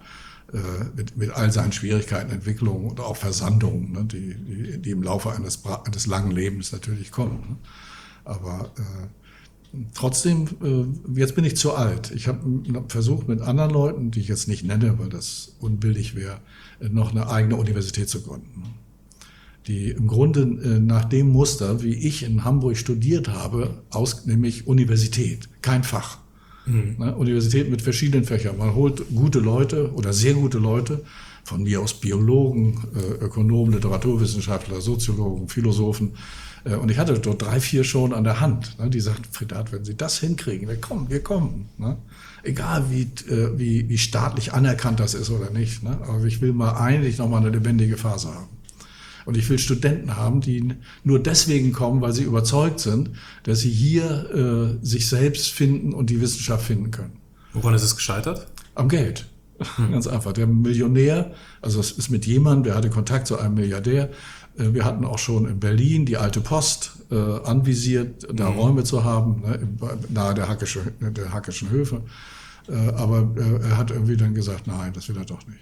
mit all seinen Schwierigkeiten, Entwicklungen und auch Versandungen, ne? die im Laufe eines langen Lebens natürlich kommen. Ne? Aber trotzdem, jetzt bin ich zu alt. Ich habe versucht, mit anderen Leuten, die ich jetzt nicht nenne, weil das unbillig wäre, noch eine eigene Universität zu gründen. Ne? Die im Grunde nach dem Muster, wie ich in Hamburg studiert habe, nämlich Universität, kein Fach. Ne, Universität mit verschiedenen Fächern. Man holt gute Leute oder sehr gute Leute, von mir aus Biologen, Ökonomen, Literaturwissenschaftler, Soziologen, Philosophen. Und ich hatte dort 3, 4 schon an der Hand. Ne, die sagten, Friedat, wenn Sie das hinkriegen, wir kommen. Ne? Egal wie staatlich anerkannt das ist oder nicht. Ne? Aber ich will eigentlich noch mal eine lebendige Phase haben. Und ich will Studenten haben, die nur deswegen kommen, weil sie überzeugt sind, dass sie hier sich selbst finden und die Wissenschaft finden können. Woran ist es gescheitert? Am Geld. Ganz einfach. Der Millionär, also es ist mit jemandem, der hatte Kontakt zu einem Milliardär. Wir hatten auch schon in Berlin die Alte Post anvisiert, da Räume zu haben, ne, nahe der Hackischen Höfe. Aber er hat irgendwie dann gesagt, nein, das will er doch nicht.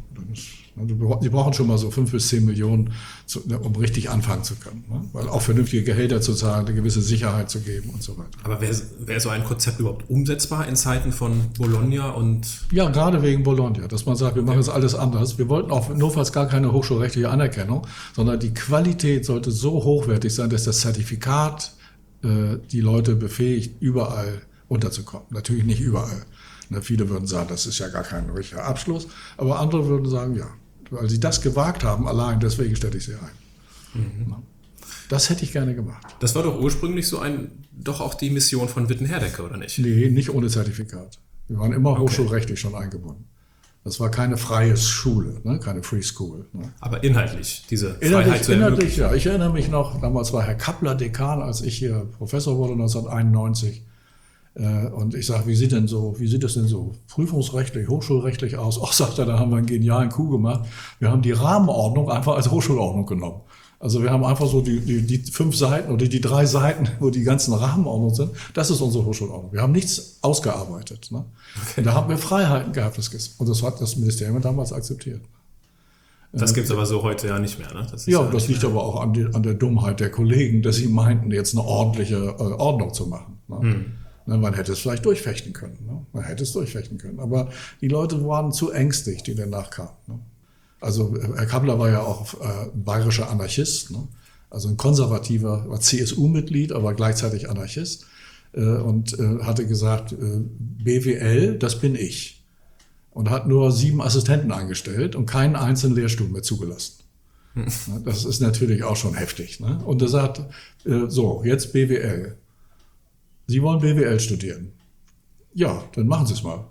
Sie brauchen schon mal so 5 bis 10 Millionen, um richtig anfangen zu können. Ne? Weil auch vernünftige Gehälter zu zahlen, eine gewisse Sicherheit zu geben und so weiter. Aber wäre so ein Konzept überhaupt umsetzbar in Zeiten von Bologna und... Ja, gerade wegen Bologna, dass man sagt, wir machen jetzt alles anders. Wir wollten auch notfalls gar keine hochschulrechtliche Anerkennung, sondern die Qualität sollte so hochwertig sein, dass das Zertifikat die Leute befähigt, überall unterzukommen. Natürlich nicht überall. Viele würden sagen, das ist ja gar kein richtiger Abschluss, aber andere würden sagen, ja, weil sie das gewagt haben, allein deswegen stelle ich sie ein. Das hätte ich gerne gemacht. Das war doch ursprünglich doch auch die Mission von Witten-Herdecke, oder nicht? Nee, nicht ohne Zertifikat. Wir waren immer hochschulrechtlich schon eingebunden. Das war keine freie Schule, ne? Keine Free School. Ne? Aber inhaltlich, diese Freiheit zu ermöglichen. Inhaltlich, ja. Ich erinnere mich noch, damals war Herr Kappler Dekan, als ich hier Professor wurde, 1991. Und ich sage, wie sieht das denn so prüfungsrechtlich, hochschulrechtlich aus? Ach, sagt er, da haben wir einen genialen Coup gemacht. Wir haben die Rahmenordnung einfach als Hochschulordnung genommen. Also wir haben einfach so die 5 Seiten oder die 3 Seiten, wo die ganzen Rahmenordnungen sind. Das ist unsere Hochschulordnung. Wir haben nichts ausgearbeitet. Ne? Okay. Und da haben wir Freiheiten gehabt. Und das hat das Ministerium damals akzeptiert. Das gibt's aber so heute ja nicht mehr. Ne? Das liegt aber auch an der Dummheit der Kollegen, dass sie meinten, jetzt eine ordentliche Ordnung zu machen. Ne? Man hätte es vielleicht durchfechten können. Ne? Aber die Leute waren zu ängstlich, die danach kamen. Ne? Also Herr Kappler war ja auch bayerischer Anarchist. Ne? Also ein konservativer, war CSU-Mitglied, aber gleichzeitig Anarchist. Und hatte gesagt, BWL, das bin ich. Und hat nur 7 Assistenten eingestellt und keinen einzelnen Lehrstuhl mehr zugelassen. Das ist natürlich auch schon heftig. Ne? Und er sagt, so, jetzt BWL. Sie wollen BWL studieren. Ja, dann machen Sie es mal.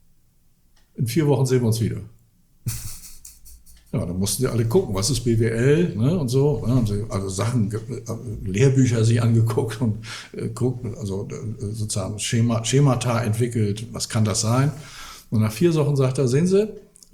In 4 Wochen sehen wir uns wieder. Ja, dann mussten sie alle gucken, was ist BWL, ne, und so. Ja, haben sie also Lehrbücher sich angeguckt und sozusagen Schemata entwickelt. Was kann das sein? Und nach 4 Wochen sagt er, sehen Sie,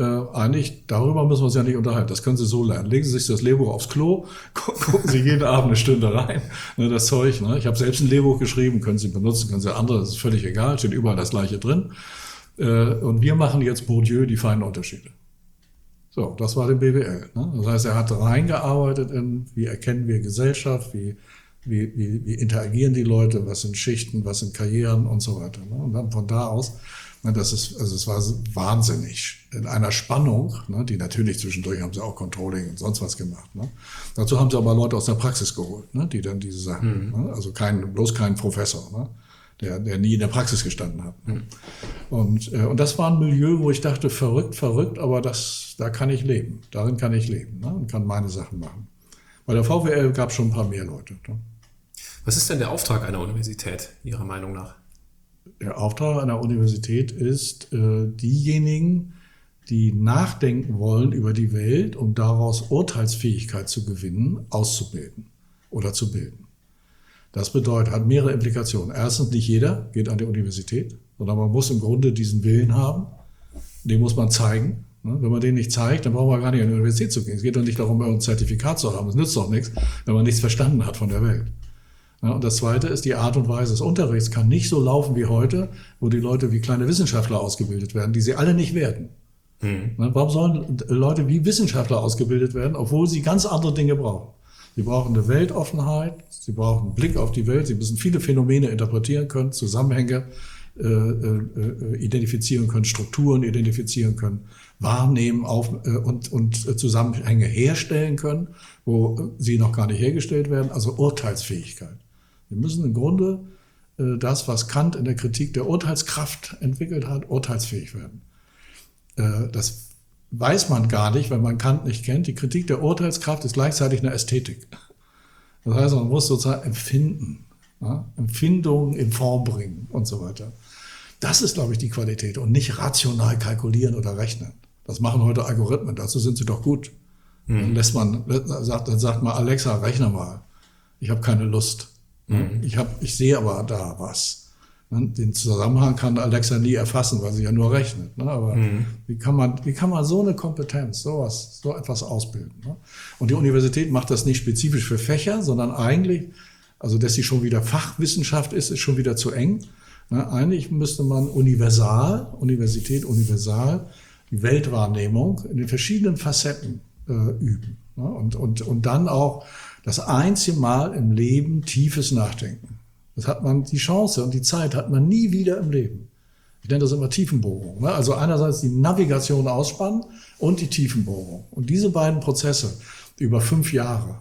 eigentlich, darüber müssen wir uns ja nicht unterhalten. Das können Sie so lernen. Legen Sie sich das Lehrbuch aufs Klo, gucken Sie jeden Abend eine Stunde rein. Ne, das Zeug. Ne? Ich habe selbst ein Lehrbuch geschrieben, können Sie benutzen, können Sie andere, das ist völlig egal, steht überall das Gleiche drin. Und wir machen jetzt Bourdieu die feinen Unterschiede. So, das war der BWL. Ne? Das heißt, er hat reingearbeitet in, wie erkennen wir Gesellschaft, wie interagieren die Leute, was sind Schichten, was sind Karrieren und so weiter. Ne? Und dann von da aus, ne, es war wahnsinnig. In einer Spannung, ne, die natürlich zwischendurch haben sie auch Controlling und sonst was gemacht. Ne? Dazu haben sie aber Leute aus der Praxis geholt, ne, die dann diese Sachen, ne? Also bloß kein Professor, ne? Der nie in der Praxis gestanden hat. Ne? Und das war ein Milieu, wo ich dachte, verrückt, aber da kann ich leben. Darin kann ich leben, ne? Und kann meine Sachen machen. Bei der VWL gab es schon ein paar mehr Leute. Ne? Was ist denn der Auftrag einer Universität, Ihrer Meinung nach? Der Auftrag einer Universität ist, diejenigen, die nachdenken wollen über die Welt, um daraus Urteilsfähigkeit zu gewinnen, auszubilden oder zu bilden. Das bedeutet, hat mehrere Implikationen. Erstens, nicht jeder geht an die Universität, sondern man muss im Grunde diesen Willen haben. Den muss man zeigen. Wenn man den nicht zeigt, dann braucht man gar nicht an die Universität zu gehen. Es geht doch nicht darum, irgendein Zertifikat zu haben. Es nützt doch nichts, wenn man nichts verstanden hat von der Welt. Und das Zweite ist, die Art und Weise des Unterrichts kann nicht so laufen wie heute, wo die Leute wie kleine Wissenschaftler ausgebildet werden, die sie alle nicht werden. Warum sollen Leute wie Wissenschaftler ausgebildet werden, obwohl sie ganz andere Dinge brauchen? Sie brauchen eine Weltoffenheit, sie brauchen einen Blick auf die Welt, sie müssen viele Phänomene interpretieren können, Zusammenhänge identifizieren können, Strukturen identifizieren können, wahrnehmen und Zusammenhänge herstellen können, wo sie noch gar nicht hergestellt werden, also Urteilsfähigkeit. Wir müssen im Grunde das, was Kant in der Kritik der Urteilskraft entwickelt hat, urteilsfähig werden. Das weiß man gar nicht, wenn man Kant nicht kennt. Die Kritik der Urteilskraft ist gleichzeitig eine Ästhetik. Das heißt, man muss sozusagen empfinden, ja? Empfindungen in Form bringen und so weiter. Das ist, glaube ich, die Qualität und nicht rational kalkulieren oder rechnen. Das machen heute Algorithmen, dazu sind sie doch gut. Dann sagt man, Alexa, rechne mal. Ich habe keine Lust. Ich sehe aber da was. Den Zusammenhang kann Alexa nie erfassen, weil sie ja nur rechnet. Aber wie kann man so eine Kompetenz, so etwas ausbilden? Und die Universität macht das nicht spezifisch für Fächer, sondern eigentlich, also dass sie schon wieder Fachwissenschaft ist schon wieder zu eng. Eigentlich müsste man Universität universal, die Weltwahrnehmung in den verschiedenen Facetten üben. Und dann auch das einzige Mal im Leben tiefes Nachdenken. Das hat man, die Chance und die Zeit hat man nie wieder im Leben. Ich nenne das immer Tiefenbohrung. Also einerseits die Navigation ausspannen und die Tiefenbohrung. Und diese beiden Prozesse über 5 Jahre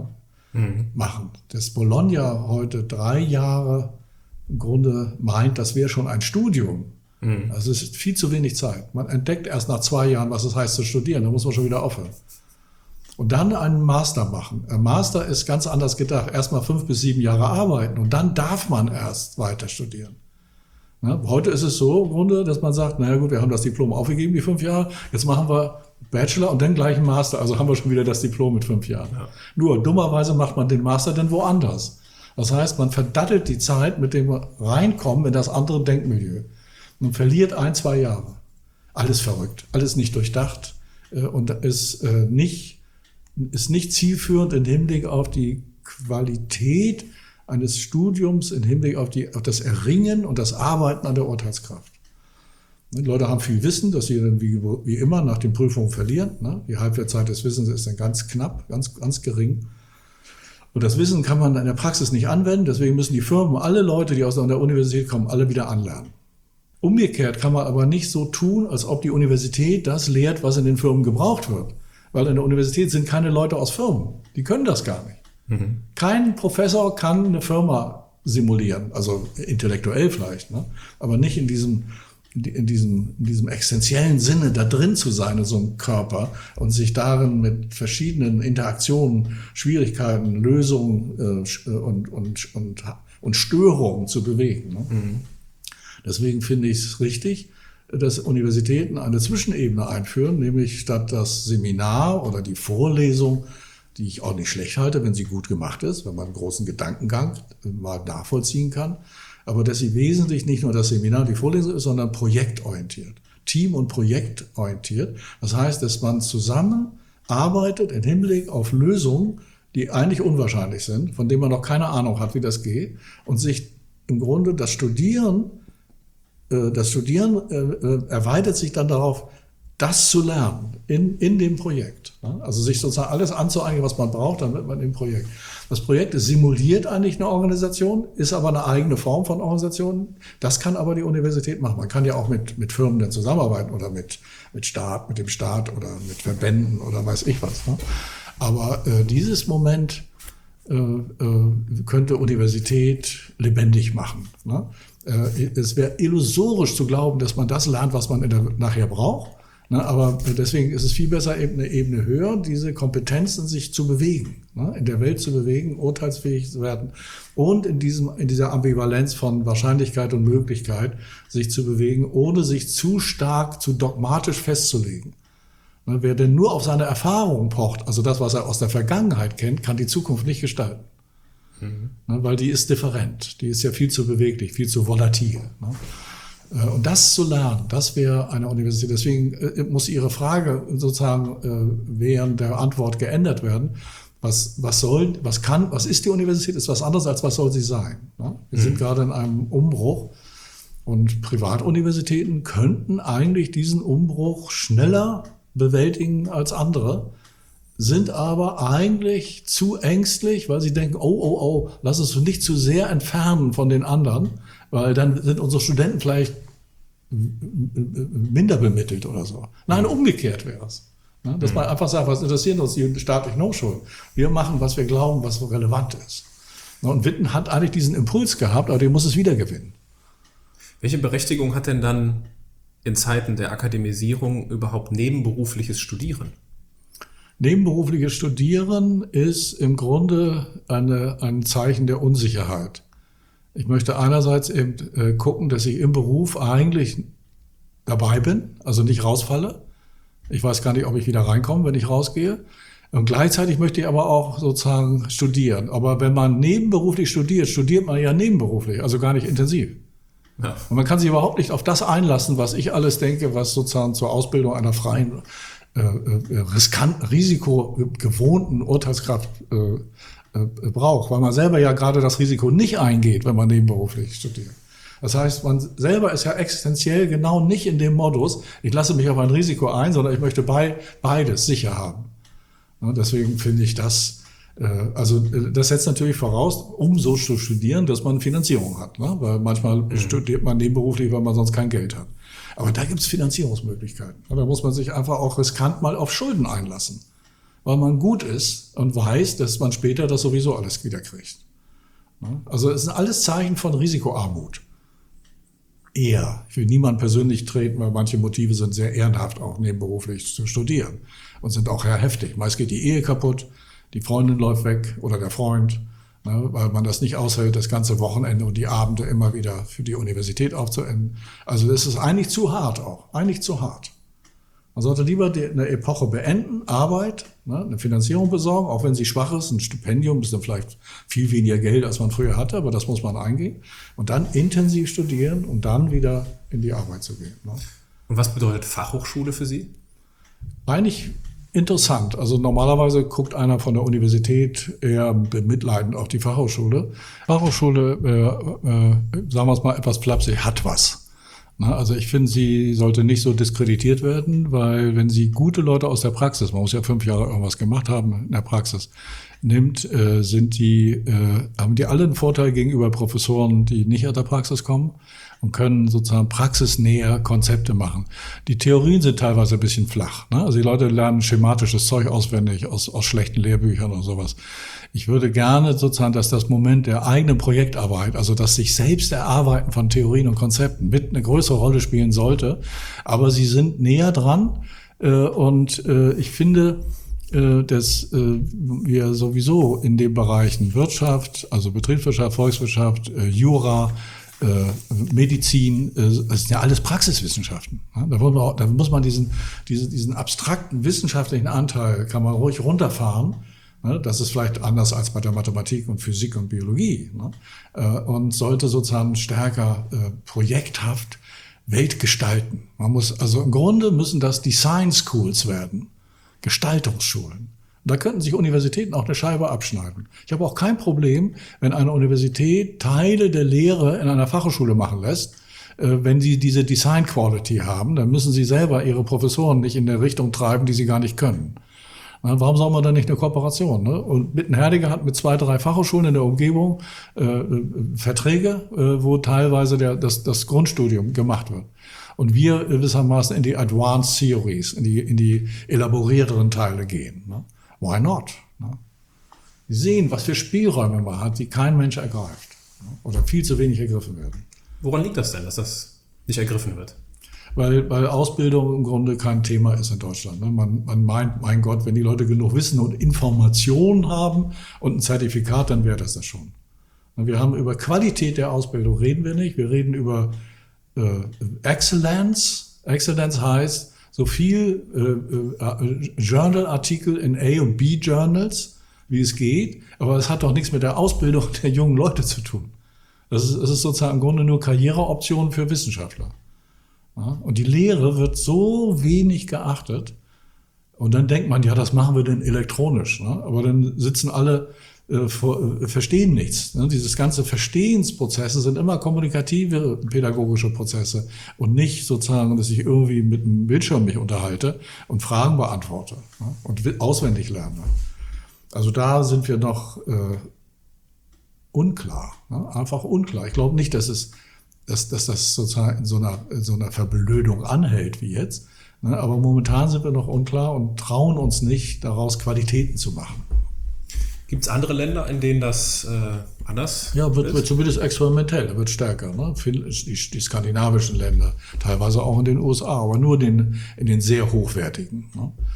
machen. Das Bologna heute 3 Jahre im Grunde meint, das wäre schon ein Studium. Also es ist viel zu wenig Zeit. Man entdeckt erst nach 2 Jahren, was es heißt zu studieren. Da muss man schon wieder aufhören. Und dann einen Master machen. Ein Master ist ganz anders gedacht. Erstmal 5 bis 7 Jahre arbeiten und dann darf man erst weiter studieren. Heute ist es so im Grunde, dass man sagt, naja gut, wir haben das Diplom aufgegeben, die 5 Jahre, jetzt machen wir Bachelor und dann gleich einen Master. Also haben wir schon wieder das Diplom mit 5 Jahren. Ja. Nur dummerweise macht man den Master dann woanders. Das heißt, man verdattelt die Zeit mit dem Reinkommen in das andere Denkmilieu. Man verliert 1, 2 Jahre. Alles verrückt, alles nicht durchdacht und ist nicht zielführend im Hinblick auf die Qualität eines Studiums, im Hinblick auf das Erringen und das Arbeiten an der Urteilskraft. Die Leute haben viel Wissen, das sie dann wie immer nach den Prüfungen verlieren. Die Halbwertszeit des Wissens ist dann ganz knapp, ganz gering. Und das Wissen kann man in der Praxis nicht anwenden, deswegen müssen die Firmen, alle Leute, die aus der Universität kommen, alle wieder anlernen. Umgekehrt kann man aber nicht so tun, als ob die Universität das lehrt, was in den Firmen gebraucht wird. Weil in der Universität sind keine Leute aus Firmen. Die können das gar nicht. Kein Professor kann eine Firma simulieren, also intellektuell vielleicht, aber nicht in diesem existenziellen Sinne da drin zu sein, in so einem Körper und sich darin mit verschiedenen Interaktionen, Schwierigkeiten, Lösungen und Störungen zu bewegen. Deswegen finde ich es richtig, dass Universitäten eine Zwischenebene einführen, nämlich statt das Seminar oder die Vorlesung, die ich auch nicht schlecht halte, wenn sie gut gemacht ist, wenn man einen großen Gedankengang mal nachvollziehen kann, aber dass sie wesentlich nicht nur das Seminar, die Vorlesung ist, sondern projektorientiert. team- und projektorientiert. Das heißt, dass man zusammenarbeitet im Hinblick auf Lösungen, die eigentlich unwahrscheinlich sind, von denen man noch keine Ahnung hat, wie das geht, und sich im Grunde das Studieren erweitert sich dann darauf, das zu lernen in dem Projekt. Also sich sozusagen alles anzueignen, was man braucht, dann wird man im Projekt. Das Projekt simuliert eigentlich eine Organisation, ist aber eine eigene Form von Organisation. Das kann aber die Universität machen. Man kann ja auch mit Firmen dann zusammenarbeiten oder mit dem Staat oder mit Verbänden oder weiß ich was. Aber dieses Moment könnte Universität lebendig machen. Es wäre illusorisch zu glauben, dass man das lernt, was man nachher braucht. Aber deswegen ist es viel besser, eben eine Ebene höher, diese Kompetenzen sich zu bewegen, in der Welt zu bewegen, urteilsfähig zu werden und in dieser Ambivalenz von Wahrscheinlichkeit und Möglichkeit sich zu bewegen, ohne sich zu stark, zu dogmatisch festzulegen. Wer denn nur auf seine Erfahrungen pocht, also das, was er aus der Vergangenheit kennt, kann die Zukunft nicht gestalten. Weil die ist different, die ist ja viel zu beweglich, viel zu volatil. Und das zu lernen, das wäre eine Universität. Deswegen muss Ihre Frage sozusagen während der Antwort geändert werden. Was ist die Universität? Ist was anderes als was soll sie sein? Wir sind gerade in einem Umbruch und Privatuniversitäten könnten eigentlich diesen Umbruch schneller bewältigen als andere, sind aber eigentlich zu ängstlich, weil sie denken, oh, lass uns nicht zu sehr entfernen von den anderen, weil dann sind unsere Studenten vielleicht minder bemittelt oder so. Nein, umgekehrt wäre es. Dass man einfach sagt, was interessieren uns die staatlichen Hochschulen? Wir machen, was wir glauben, was so relevant ist. Und Witten hat eigentlich diesen Impuls gehabt, aber den muss es wieder gewinnen. Welche Berechtigung hat denn dann in Zeiten der Akademisierung überhaupt nebenberufliches Studieren? Nebenberufliches Studieren ist im Grunde ein Zeichen der Unsicherheit. Ich möchte einerseits eben gucken, dass ich im Beruf eigentlich dabei bin, also nicht rausfalle. Ich weiß gar nicht, ob ich wieder reinkomme, wenn ich rausgehe. Und gleichzeitig möchte ich aber auch sozusagen studieren. Aber wenn man nebenberuflich studiert, studiert man ja nebenberuflich, also gar nicht intensiv. Ja. Und man kann sich überhaupt nicht auf das einlassen, was ich alles denke, was sozusagen zur Ausbildung einer freien, riskanten, risikogewohnten Urteilskraft braucht, weil man selber ja gerade das Risiko nicht eingeht, wenn man nebenberuflich studiert. Das heißt, man selber ist ja existenziell genau nicht in dem Modus, ich lasse mich auf ein Risiko ein, sondern ich möchte beides sicher haben. Deswegen finde ich das, das setzt natürlich voraus, um so zu studieren, dass man Finanzierung hat. Weil manchmal studiert man nebenberuflich, weil man sonst kein Geld hat. Aber da gibt es Finanzierungsmöglichkeiten. Da muss man sich einfach auch riskant mal auf Schulden einlassen, weil man gut ist und weiß, dass man später das sowieso alles wieder kriegt. Also es sind alles Zeichen von Risikoarmut. Eher. Ich will niemand persönlich treten, weil manche Motive sind sehr ehrenhaft, auch nebenberuflich zu studieren und sind auch sehr heftig. Meist geht die Ehe kaputt, die Freundin läuft weg oder der Freund, weil man das nicht aushält, das ganze Wochenende und die Abende immer wieder für die Universität aufzuenden. Also das ist eigentlich zu hart auch, eigentlich zu hart. Man sollte lieber eine Epoche beenden, Arbeit, eine Finanzierung besorgen, auch wenn sie schwach ist, ein Stipendium, ist dann vielleicht viel weniger Geld, als man früher hatte, aber das muss man eingehen. Und dann intensiv studieren und dann wieder in die Arbeit zu gehen. Und was bedeutet Fachhochschule für Sie? Eigentlich interessant. Also normalerweise guckt einer von der Universität eher bemitleidend auf die Fachhochschule. Fachhochschule, sagen wir es mal etwas flapsig, hat was. Also ich finde, sie sollte nicht so diskreditiert werden, weil wenn sie gute Leute aus der Praxis, man muss ja 5 Jahre irgendwas gemacht haben in der Praxis, nimmt, haben die alle einen Vorteil gegenüber Professoren, die nicht aus der Praxis kommen und können sozusagen praxisnäher Konzepte machen. Die Theorien sind teilweise ein bisschen flach. Also die Leute lernen schematisches Zeug auswendig aus schlechten Lehrbüchern oder sowas. Ich würde gerne sozusagen, dass das Moment der eigenen Projektarbeit, also das sich selbst erarbeiten von Theorien und Konzepten mit eine größere Rolle spielen sollte. Aber sie sind näher dran und ich finde, dass wir sowieso in den Bereichen Wirtschaft, also Betriebswirtschaft, Volkswirtschaft, Jura, Medizin, das sind ja alles Praxiswissenschaften. Da muss man diesen abstrakten wissenschaftlichen Anteil, kann man ruhig runterfahren. Das ist vielleicht anders als bei der Mathematik und Physik und Biologie. Und sollte sozusagen stärker projekthaft Welt gestalten. Also im Grunde müssen das Design Schools werden, Gestaltungsschulen. Da könnten sich Universitäten auch eine Scheibe abschneiden. Ich habe auch kein Problem, wenn eine Universität Teile der Lehre in einer Fachhochschule machen lässt. Wenn sie diese Design Quality haben, dann müssen sie selber ihre Professoren nicht in der Richtung treiben, die sie gar nicht können. Warum soll man da nicht eine Kooperation? Ne? Und Wittenherdecke hat mit 2, 3 Fachhochschulen in der Umgebung Verträge, wo teilweise das Grundstudium gemacht wird. Und wir gewissermaßen in die Advanced Theories, in die elaborierteren Teile gehen. Ne? Why not? Ne? Wir sehen, was für Spielräume man hat, die kein Mensch ergreift. Ne? Oder viel zu wenig ergriffen werden. Woran liegt das denn, dass das nicht ergriffen wird? Weil Ausbildung im Grunde kein Thema ist in Deutschland. Man meint, mein Gott, wenn die Leute genug Wissen und Informationen haben und ein Zertifikat, dann wäre das schon. Wir haben über Qualität der Ausbildung reden wir nicht. Wir reden über Excellence. Excellence heißt, so viel Journal-Artikel in A- und B-Journals, wie es geht. Aber es hat doch nichts mit der Ausbildung der jungen Leute zu tun. Das ist sozusagen im Grunde nur Karriereoptionen für Wissenschaftler. Ja, und die Lehre wird so wenig geachtet. Und dann denkt man, ja, das machen wir denn elektronisch. Ne? Aber dann sitzen alle, verstehen nichts. Ne? Dieses ganze Verstehensprozesse sind immer kommunikative pädagogische Prozesse und nicht sozusagen, dass ich irgendwie mit einem Bildschirm mich unterhalte und Fragen beantworte, ne? Und auswendig lerne. Also da sind wir noch unklar, ne? Einfach unklar. Ich glaube nicht, dass das sozusagen in so einer Verblödung anhält wie jetzt. Ne? Aber momentan sind wir noch unklar und trauen uns nicht, daraus Qualitäten zu machen. Gibt es andere Länder, in denen das anders wird zumindest experimentell, wird stärker. Ne? Die skandinavischen Länder, teilweise auch in den USA, aber nur in den sehr hochwertigen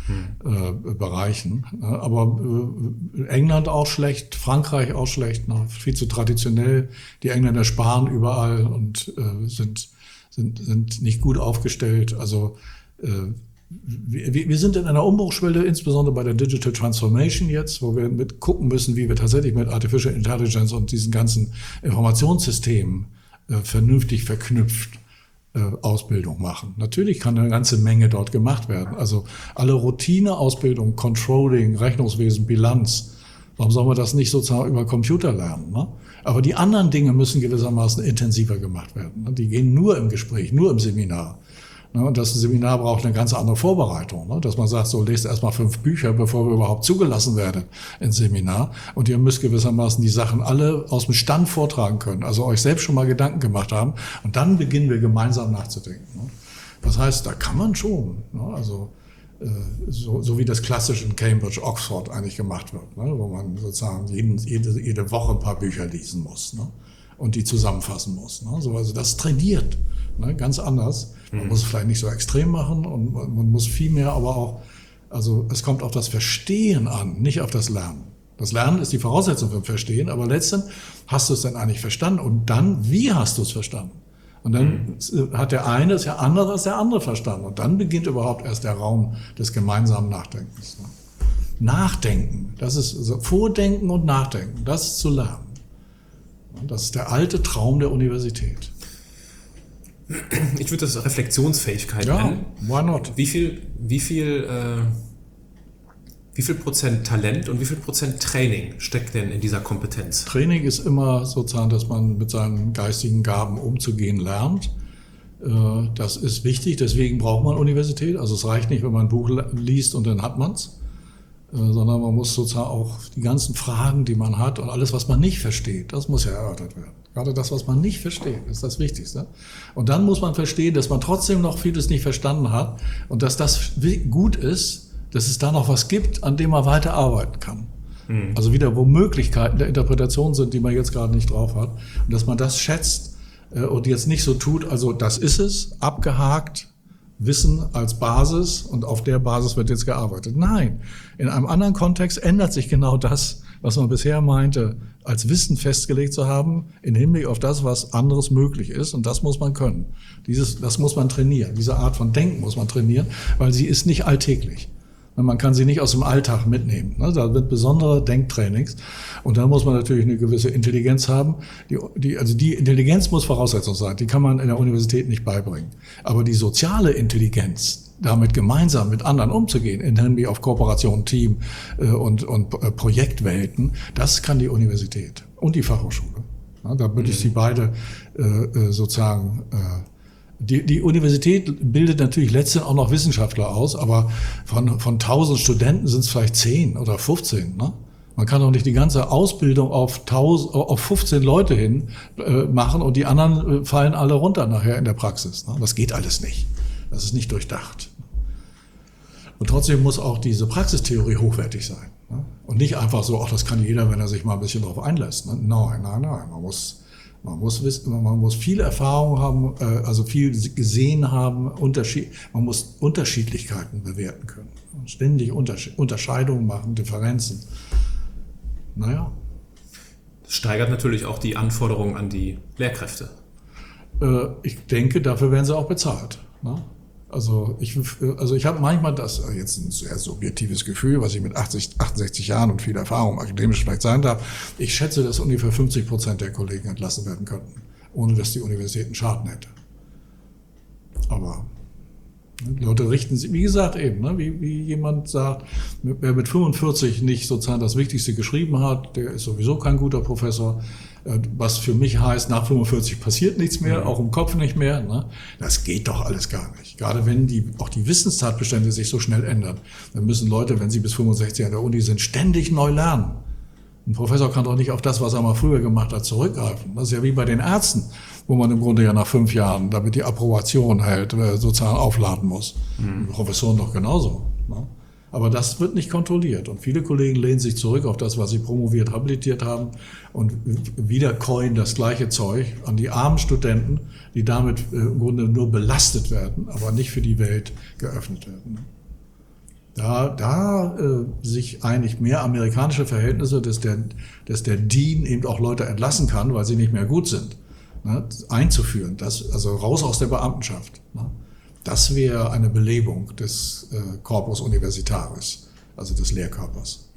Bereichen. Aber England auch schlecht, Frankreich auch schlecht, ne? Viel zu traditionell. Die Engländer sparen überall und sind nicht gut aufgestellt. Also wir sind in einer Umbruchschwelle, insbesondere bei der Digital Transformation jetzt, wo wir gucken müssen, wie wir tatsächlich mit Artificial Intelligence und diesen ganzen Informationssystemen vernünftig verknüpft Ausbildung machen. Natürlich kann eine ganze Menge dort gemacht werden. Also alle Routineausbildung, Controlling, Rechnungswesen, Bilanz, warum soll man das nicht sozusagen über Computer lernen? Ne? Aber die anderen Dinge müssen gewissermaßen intensiver gemacht werden. Ne? Die gehen nur im Gespräch, nur im Seminar. Und das Seminar braucht eine ganz andere Vorbereitung, ne? Dass man sagt, so lest erstmal 5 Bücher, bevor wir überhaupt zugelassen werden ins Seminar. Und ihr müsst gewissermaßen die Sachen alle aus dem Stand vortragen können, also euch selbst schon mal Gedanken gemacht haben. Und dann beginnen wir gemeinsam nachzudenken. Ne? Das heißt, da kann man schon, ne? Also so wie das klassisch in Cambridge, Oxford eigentlich gemacht wird, ne? Wo man sozusagen jede Woche ein paar Bücher lesen muss, ne? Und die zusammenfassen muss. Ne? So, also das trainiert, ne? Ganz anders. Man muss es vielleicht nicht so extrem machen und man muss viel mehr, aber auch, also es kommt auf das Verstehen an, nicht auf das Lernen. Das Lernen ist die Voraussetzung für das Verstehen, aber letztendlich hast du es dann eigentlich verstanden und dann, wie hast du es verstanden? Und dann hat der eine es ja anders als der andere verstanden und dann beginnt überhaupt erst der Raum des gemeinsamen Nachdenkens. Ne? Nachdenken, das ist also Vordenken und Nachdenken, das ist zu lernen. Und das ist der alte Traum der Universität. Ich würde das Reflexionsfähigkeit nennen. Why not? Wie viel Prozent Talent und wie viel Prozent Training steckt denn in dieser Kompetenz? Training ist immer sozusagen, dass man mit seinen geistigen Gaben umzugehen lernt. Das ist wichtig, deswegen braucht man Universität. Also es reicht nicht, wenn man ein Buch liest und dann hat man es, sondern man muss sozusagen auch die ganzen Fragen, die man hat und alles, was man nicht versteht, das muss ja erörtert werden. Gerade das, was man nicht versteht, ist das Wichtigste. Und dann muss man verstehen, dass man trotzdem noch vieles nicht verstanden hat und dass das gut ist, dass es da noch was gibt, an dem man weiter arbeiten kann. Mhm. Also wieder, wo Möglichkeiten der Interpretation sind, die man jetzt gerade nicht drauf hat. Und dass man das schätzt und jetzt nicht so tut, also das ist es, abgehakt, Wissen als Basis und auf der Basis wird jetzt gearbeitet. Nein, in einem anderen Kontext ändert sich genau das, was man bisher meinte, als Wissen festgelegt zu haben, im Hinblick auf das, was anderes möglich ist. Und das muss man können. Das muss man trainieren. Diese Art von Denken muss man trainieren, weil sie ist nicht alltäglich. Man kann sie nicht aus dem Alltag mitnehmen. Da wird besondere Denktrainings. Und da muss man natürlich eine gewisse Intelligenz haben. Die Intelligenz muss Voraussetzung sein. Die kann man in der Universität nicht beibringen. Aber die soziale Intelligenz, damit gemeinsam mit anderen umzugehen, in Hinblick auf Kooperation, Team und Projektwelten, das kann die Universität und die Fachhochschule. Da würde ich sie beide sozusagen... Die Universität bildet natürlich letztendlich auch noch Wissenschaftler aus, aber von 1000 Studenten sind es vielleicht 10 oder 15. Ne? Man kann doch nicht die ganze Ausbildung auf 15 Leute hin machen und die anderen fallen alle runter nachher in der Praxis. Ne? Das geht alles nicht. Das ist nicht durchdacht. Und trotzdem muss auch diese Praxistheorie hochwertig sein. Ne? Und nicht einfach so, ach, das kann jeder, wenn er sich mal ein bisschen drauf einlässt. Ne? Nein. Man muss wissen, man muss viel Erfahrung haben, also viel gesehen haben, man muss Unterschiedlichkeiten bewerten können. Ständig Unterscheidungen machen, Differenzen. Naja. Das steigert natürlich auch die Anforderungen an die Lehrkräfte. Ich denke, dafür werden sie auch bezahlt. Ne? Also ich habe manchmal jetzt ein sehr subjektives Gefühl, was ich mit 68 Jahren und viel Erfahrung akademisch vielleicht sein darf. Ich schätze, dass ungefähr 50% der Kollegen entlassen werden könnten, ohne dass die Universität einen Schaden hätte. Aber die Leute richten sich, wie gesagt eben, ne, wie jemand sagt, wer mit 45 nicht sozusagen das Wichtigste geschrieben hat, der ist sowieso kein guter Professor. Was für mich heißt, nach 45 passiert nichts mehr, auch im Kopf nicht mehr. Ne? Das geht doch alles gar nicht. Gerade wenn auch die Wissenstatbestände sich so schnell ändern, dann müssen Leute, wenn sie bis 65 an der Uni sind, ständig neu lernen. Ein Professor kann doch nicht auf das, was er mal früher gemacht hat, zurückgreifen. Das ist ja wie bei den Ärzten, wo man im Grunde ja nach 5 Jahren, damit die Approbation hält, sozusagen aufladen muss. Professoren doch genauso. Ne? Aber das wird nicht kontrolliert. Und viele Kollegen lehnen sich zurück auf das, was sie promoviert, habilitiert haben und wiederkäuen das gleiche Zeug an die armen Studenten, die damit im Grunde nur belastet werden, aber nicht für die Welt geöffnet werden. Da sich eigentlich mehr amerikanische Verhältnisse, dass der Dean eben auch Leute entlassen kann, weil sie nicht mehr gut sind, ne, einzuführen, also raus aus der Beamtenschaft. Ne. Das wäre eine Belebung des Corpus Universitaris, also des Lehrkörpers.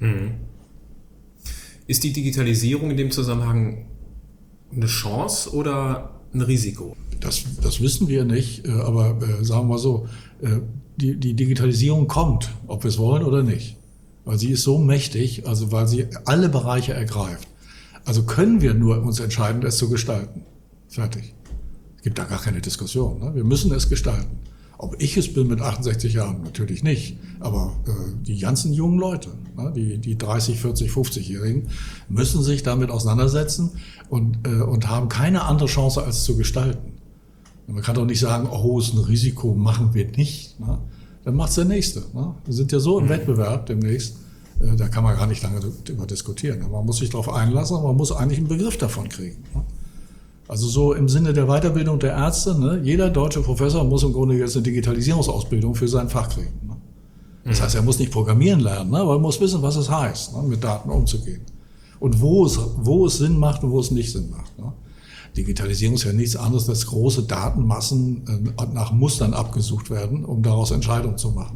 Ist die Digitalisierung in dem Zusammenhang eine Chance oder ein Risiko? Das wissen wir nicht, aber sagen wir mal so, die Digitalisierung kommt, ob wir es wollen oder nicht. Weil sie ist so mächtig, also weil sie alle Bereiche ergreift. Also können wir nur uns entscheiden, es zu gestalten. Fertig. Es gibt da gar keine Diskussion. Ne? Wir müssen es gestalten. Ob ich es bin mit 68 Jahren, natürlich nicht. Aber die ganzen jungen Leute, ne, die 30, 40, 50-Jährigen, müssen sich damit auseinandersetzen und haben keine andere Chance, als zu gestalten. Und man kann doch nicht sagen, oh, ist ein Risiko, machen wir nicht. Ne? Dann macht es der Nächste. Ne? Wir sind ja so im Wettbewerb demnächst, da kann man gar nicht lange darüber diskutieren. Man muss sich darauf einlassen, aber man muss eigentlich einen Begriff davon kriegen. Ne? Also so im Sinne der Weiterbildung der Ärzte, ne? Jeder deutsche Professor muss im Grunde jetzt eine Digitalisierungsausbildung für sein Fach kriegen. Ne? Das heißt, er muss nicht programmieren lernen, ne? Aber er muss wissen, was es heißt, ne? Mit Daten umzugehen. Und wo es Sinn macht und wo es nicht Sinn macht. Ne? Digitalisierung ist ja nichts anderes, als große Datenmassen nach Mustern abgesucht werden, um daraus Entscheidungen zu machen.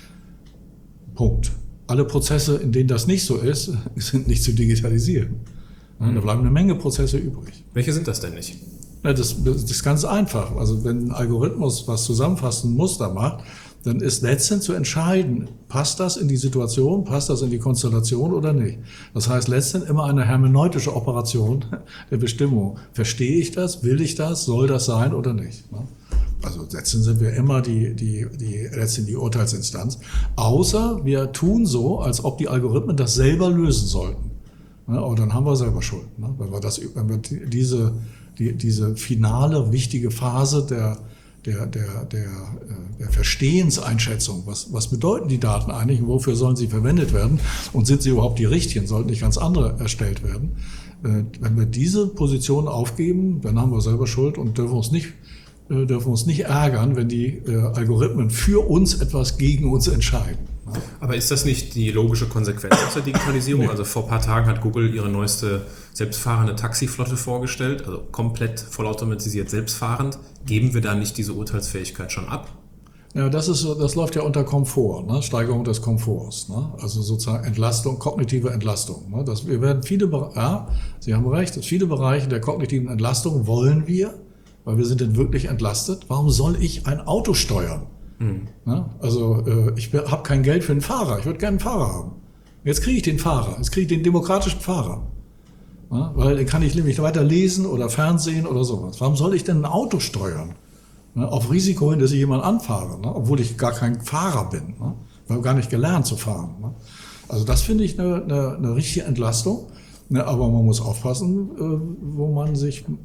Punkt. Alle Prozesse, in denen das nicht so ist, sind nicht zu digitalisieren. Da bleiben eine Menge Prozesse übrig. Welche sind das denn nicht? Ja, das ist ganz einfach. Also wenn ein Algorithmus was zusammenfasst, ein Muster macht, dann ist letztendlich zu entscheiden, passt das in die Situation, passt das in die Konstellation oder nicht. Das heißt letztendlich immer eine hermeneutische Operation der Bestimmung. Verstehe ich das? Will ich das? Soll das sein oder nicht? Also letztendlich sind wir immer letztendlich die Urteilsinstanz. Außer wir tun so, als ob die Algorithmen das selber lösen sollten. Aber dann haben wir selber Schuld. Wenn wir diese finale, wichtige Phase der Verstehenseinschätzung, was bedeuten die Daten eigentlich und wofür sollen sie verwendet werden und sind sie überhaupt die richtigen, sollten nicht ganz andere erstellt werden. Wenn wir diese Position aufgeben, dann haben wir selber Schuld und dürfen uns nicht ärgern, wenn die Algorithmen für uns etwas gegen uns entscheiden. Aber ist das nicht die logische Konsequenz aus der Digitalisierung? Nee. Also vor ein paar Tagen hat Google ihre neueste selbstfahrende Taxiflotte vorgestellt, also komplett vollautomatisiert selbstfahrend. Geben wir da nicht diese Urteilsfähigkeit schon ab? Ja, das läuft ja unter Komfort, ne? Steigerung des Komforts, ne? Also sozusagen Entlastung, kognitive Entlastung. Ne? Wir werden Sie haben recht, viele Bereiche der kognitiven Entlastung wollen wir, weil wir sind denn wirklich entlastet. Warum soll ich ein Auto steuern? Ne? Also ich habe kein Geld für einen Fahrer, ich würde gerne einen Fahrer haben. Jetzt kriege ich den Fahrer, jetzt kriege ich den demokratischen Fahrer. Ne? Weil dann kann ich nämlich weiter lesen oder Fernsehen oder sowas. Warum soll ich denn ein Auto steuern? Ne, auf Risiko hin, dass ich jemanden anfahre, ne, obwohl ich gar kein Fahrer bin. Ne, ich habe gar nicht gelernt zu fahren. Ne. Also das finde ich eine richtige Entlastung. Ne, aber man muss aufpassen, wo man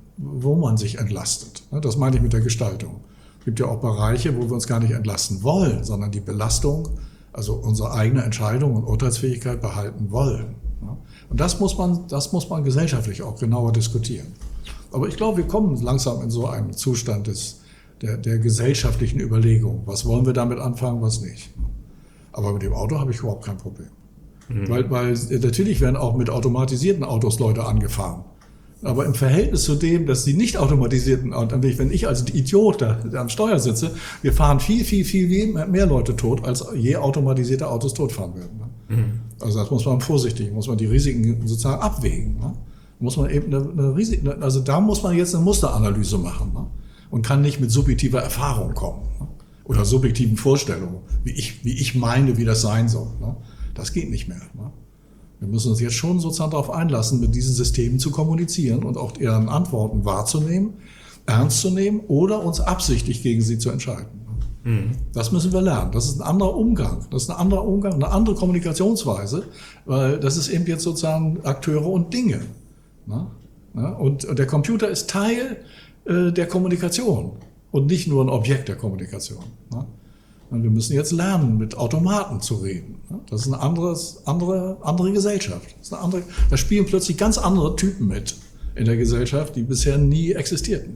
sich entlastet. Ne, das meine ich mit der Gestaltung. Es gibt ja auch Bereiche, wo wir uns gar nicht entlasten wollen, sondern die Belastung, also unsere eigene Entscheidung und Urteilsfähigkeit behalten wollen. Ne. Und das muss man gesellschaftlich auch genauer diskutieren. Aber ich glaube, wir kommen langsam in so einen Zustand der gesellschaftlichen Überlegung. Was wollen wir damit anfangen, was nicht. Aber mit dem Auto habe ich überhaupt kein Problem. Weil natürlich werden auch mit automatisierten Autos Leute angefahren. Aber im Verhältnis zu dem, dass die nicht automatisierten, wenn ich als Idiot da am Steuer sitze, wir fahren viel mehr Leute tot, als je automatisierte Autos totfahren werden. Also das muss man vorsichtig, muss man die Risiken sozusagen abwägen. Muss man eben also da muss man jetzt eine Musteranalyse machen. Und kann nicht mit subjektiver Erfahrung kommen. Oder subjektiven Vorstellungen, wie ich meine, wie das sein soll. Das geht nicht mehr. Wir müssen uns jetzt schon sozusagen darauf einlassen, mit diesen Systemen zu kommunizieren und auch deren Antworten wahrzunehmen, ernst zu nehmen oder uns absichtlich gegen sie zu entscheiden. Das müssen wir lernen. Das ist ein anderer Umgang. Eine andere Kommunikationsweise, weil das ist eben jetzt sozusagen Akteure und Dinge. Und der Computer ist Teil der Kommunikation und nicht nur ein Objekt der Kommunikation. Und wir müssen jetzt lernen, mit Automaten zu reden. Das ist eine andere Gesellschaft. Da spielen plötzlich ganz andere Typen mit in der Gesellschaft, die bisher nie existierten.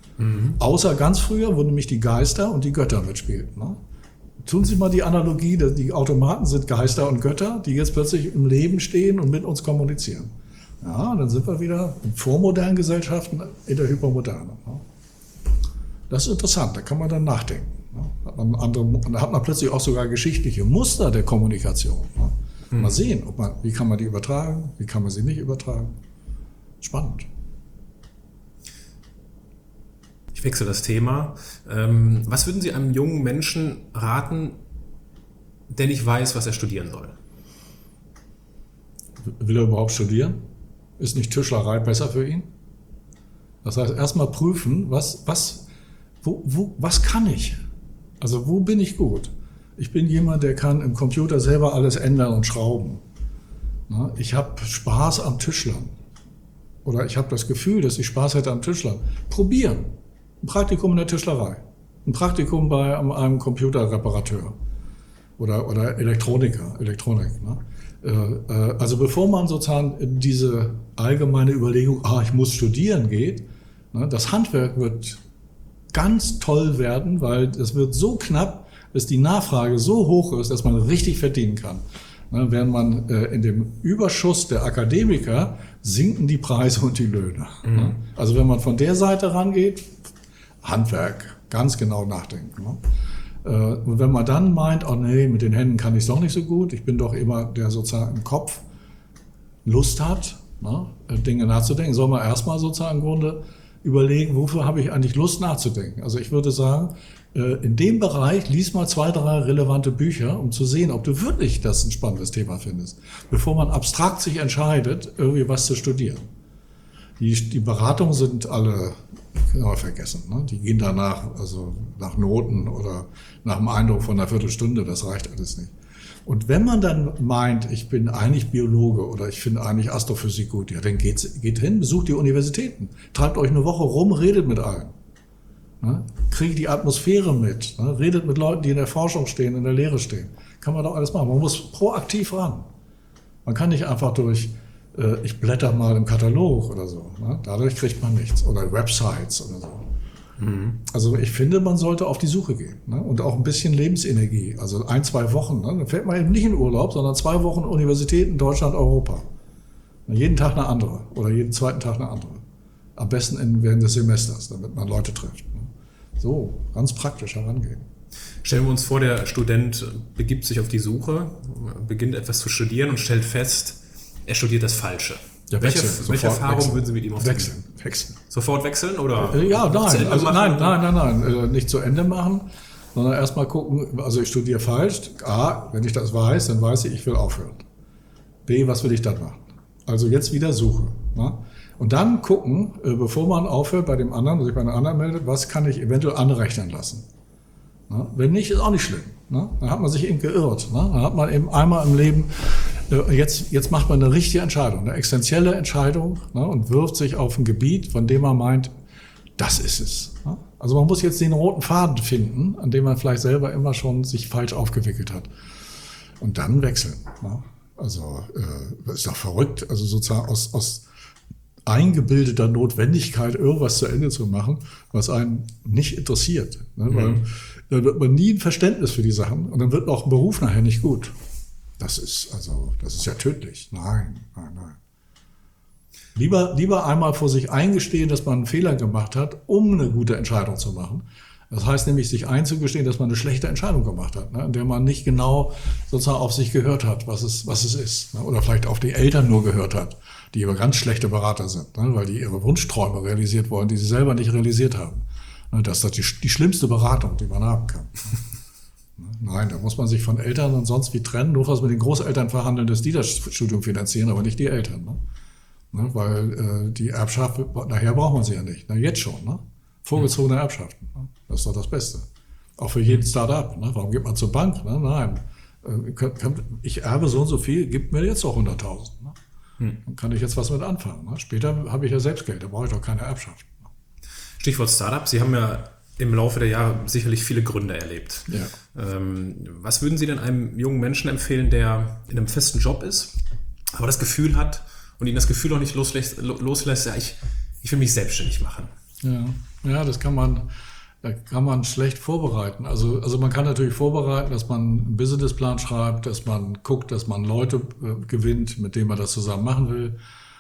Außer ganz früher, wo nämlich die Geister und die Götter mitspielten. Tun Sie mal die Analogie, dass die Automaten sind Geister und Götter, die jetzt plötzlich im Leben stehen und mit uns kommunizieren. Ja, dann sind wir wieder in vormodernen Gesellschaften in der Hypermoderne. Das ist interessant, da kann man dann nachdenken. Da hat man plötzlich auch sogar geschichtliche Muster der Kommunikation. Mal sehen, wie kann man die übertragen, wie kann man sie nicht übertragen. Spannend. Ich wechsle das Thema. Was würden Sie einem jungen Menschen raten, der nicht weiß, was er studieren soll? Will er überhaupt studieren? Ist nicht Tischlerei besser für ihn? Das heißt, erstmal prüfen, was kann ich? Also wo bin ich gut? Ich bin jemand, der kann im Computer selber alles ändern und schrauben. Ich habe Spaß am Tischlern. Oder ich habe das Gefühl, dass ich Spaß hätte am Tischlern. Probieren. Ein Praktikum in der Tischlerei. Ein Praktikum bei einem Computerreparateur. Oder Elektronik. Also bevor man sozusagen in diese allgemeine Überlegung, ich muss studieren geht, das Handwerk wird ganz toll werden, weil es wird so knapp, dass die Nachfrage so hoch ist, dass man richtig verdienen kann. Während man in dem Überschuss der Akademiker sinken die Preise und die Löhne. Also wenn man von der Seite rangeht, Handwerk, ganz genau nachdenken. Und wenn man dann meint, nee, mit den Händen kann ich es doch nicht so gut, ich bin doch immer der sozusagen im Kopf Lust hat, Dinge nachzudenken, soll man erstmal sozusagen im Grunde überlegen, wofür habe ich eigentlich Lust nachzudenken. Also ich würde sagen, in dem Bereich lies mal 2, 3 relevante Bücher, um zu sehen, ob du wirklich das ein spannendes Thema findest, bevor man abstrakt sich entscheidet, irgendwie was zu studieren. Die Beratungen sind alle, kann man vergessen, die gehen danach, also nach Noten oder nach dem Eindruck von einer Viertelstunde, das reicht alles nicht. Und wenn man dann meint, ich bin eigentlich Biologe oder ich finde eigentlich Astrophysik gut, ja, dann geht hin, besucht die Universitäten, treibt euch eine Woche rum, redet mit allen. Kriegt die Atmosphäre mit, redet mit Leuten, die in der Forschung stehen, in der Lehre stehen. Kann man doch alles machen. Man muss proaktiv ran. Man kann nicht einfach ich blätter mal im Katalog oder so. Dadurch kriegt man nichts. Oder Websites oder so. Also ich finde, man sollte auf die Suche gehen. Und auch ein bisschen Lebensenergie. Also 1, 2 Wochen. Dann fährt man eben nicht in Urlaub, sondern 2 Wochen Universität in Deutschland, Europa. Jeden Tag eine andere. Oder jeden zweiten Tag eine andere. Am besten während des Semesters, damit man Leute trifft. So, ganz praktisch herangehen. Stellen wir uns vor, der Student begibt sich auf die Suche, beginnt etwas zu studieren und stellt fest, er studiert das Falsche. Ja, welche Erfahrung würden Sie mit ihm auf Wechseln. Sofort wechseln oder? Ja, nein, also nein, nicht zu Ende machen, sondern erstmal gucken, also ich studiere falsch. A, wenn ich das weiß, dann weiß ich will aufhören. B, was will ich dann machen? Also jetzt wieder Suche. Ne? Und dann gucken, bevor man aufhört bei dem anderen, sich bei einem anderen meldet, was kann ich eventuell anrechnen lassen. Ne? Wenn nicht, ist auch nicht schlimm. Ne? Dann hat man sich eben geirrt. Ne? Dann hat man eben einmal im Leben, jetzt macht man eine richtige Entscheidung, eine existenzielle Entscheidung, ne? Und wirft sich auf ein Gebiet, von dem man meint, das ist es. Ne? Also man muss jetzt den roten Faden finden, an dem man vielleicht selber immer schon sich falsch aufgewickelt hat. Und dann wechseln. Ne? Also das ist doch verrückt, also sozusagen aus eingebildeter Notwendigkeit irgendwas zu Ende zu machen, was einen nicht interessiert. Ne? Weil da wird man nie ein Verständnis für die Sachen und dann wird auch ein Beruf nachher nicht gut. Das ist ja tödlich. Nein. Lieber einmal vor sich eingestehen, dass man einen Fehler gemacht hat, um eine gute Entscheidung zu machen. Das heißt nämlich, sich einzugestehen, dass man eine schlechte Entscheidung gemacht hat, ne, in der man nicht genau sozusagen auf sich gehört hat, was es ist. Ne, oder vielleicht auf die Eltern nur gehört hat, die aber ganz schlechte Berater sind, ne, weil die ihre Wunschträume realisiert wollen, die sie selber nicht realisiert haben. Ne, das ist die schlimmste Beratung, die man haben kann. Nein, da muss man sich von Eltern und sonst wie trennen, nur was mit den Großeltern verhandeln, dass die das Studium finanzieren, aber nicht die Eltern. Ne, weil die Erbschaft, nachher braucht man sie ja nicht, ne, jetzt schon. Ne? Vorgezogene Erbschaften. Ne? Das ist doch das Beste. Auch für jeden Start-up. Ne? Warum geht man zur Bank? Ne? Nein. Ich erbe so und so viel, gibt mir jetzt doch 100.000. Ne? Dann kann ich jetzt was mit anfangen. Ne? Später habe ich ja selbst Geld, da brauche ich doch keine Erbschaft. Stichwort Startup. Sie haben ja im Laufe der Jahre sicherlich viele Gründer erlebt. Ja. Was würden Sie denn einem jungen Menschen empfehlen, der in einem festen Job ist, aber das Gefühl hat und ihn das Gefühl auch nicht loslässt, ja, ich will mich selbstständig machen? Ja, da kann man schlecht vorbereiten. Also man kann natürlich vorbereiten, dass man einen Businessplan schreibt, dass man guckt, dass man Leute gewinnt, mit denen man das zusammen machen will,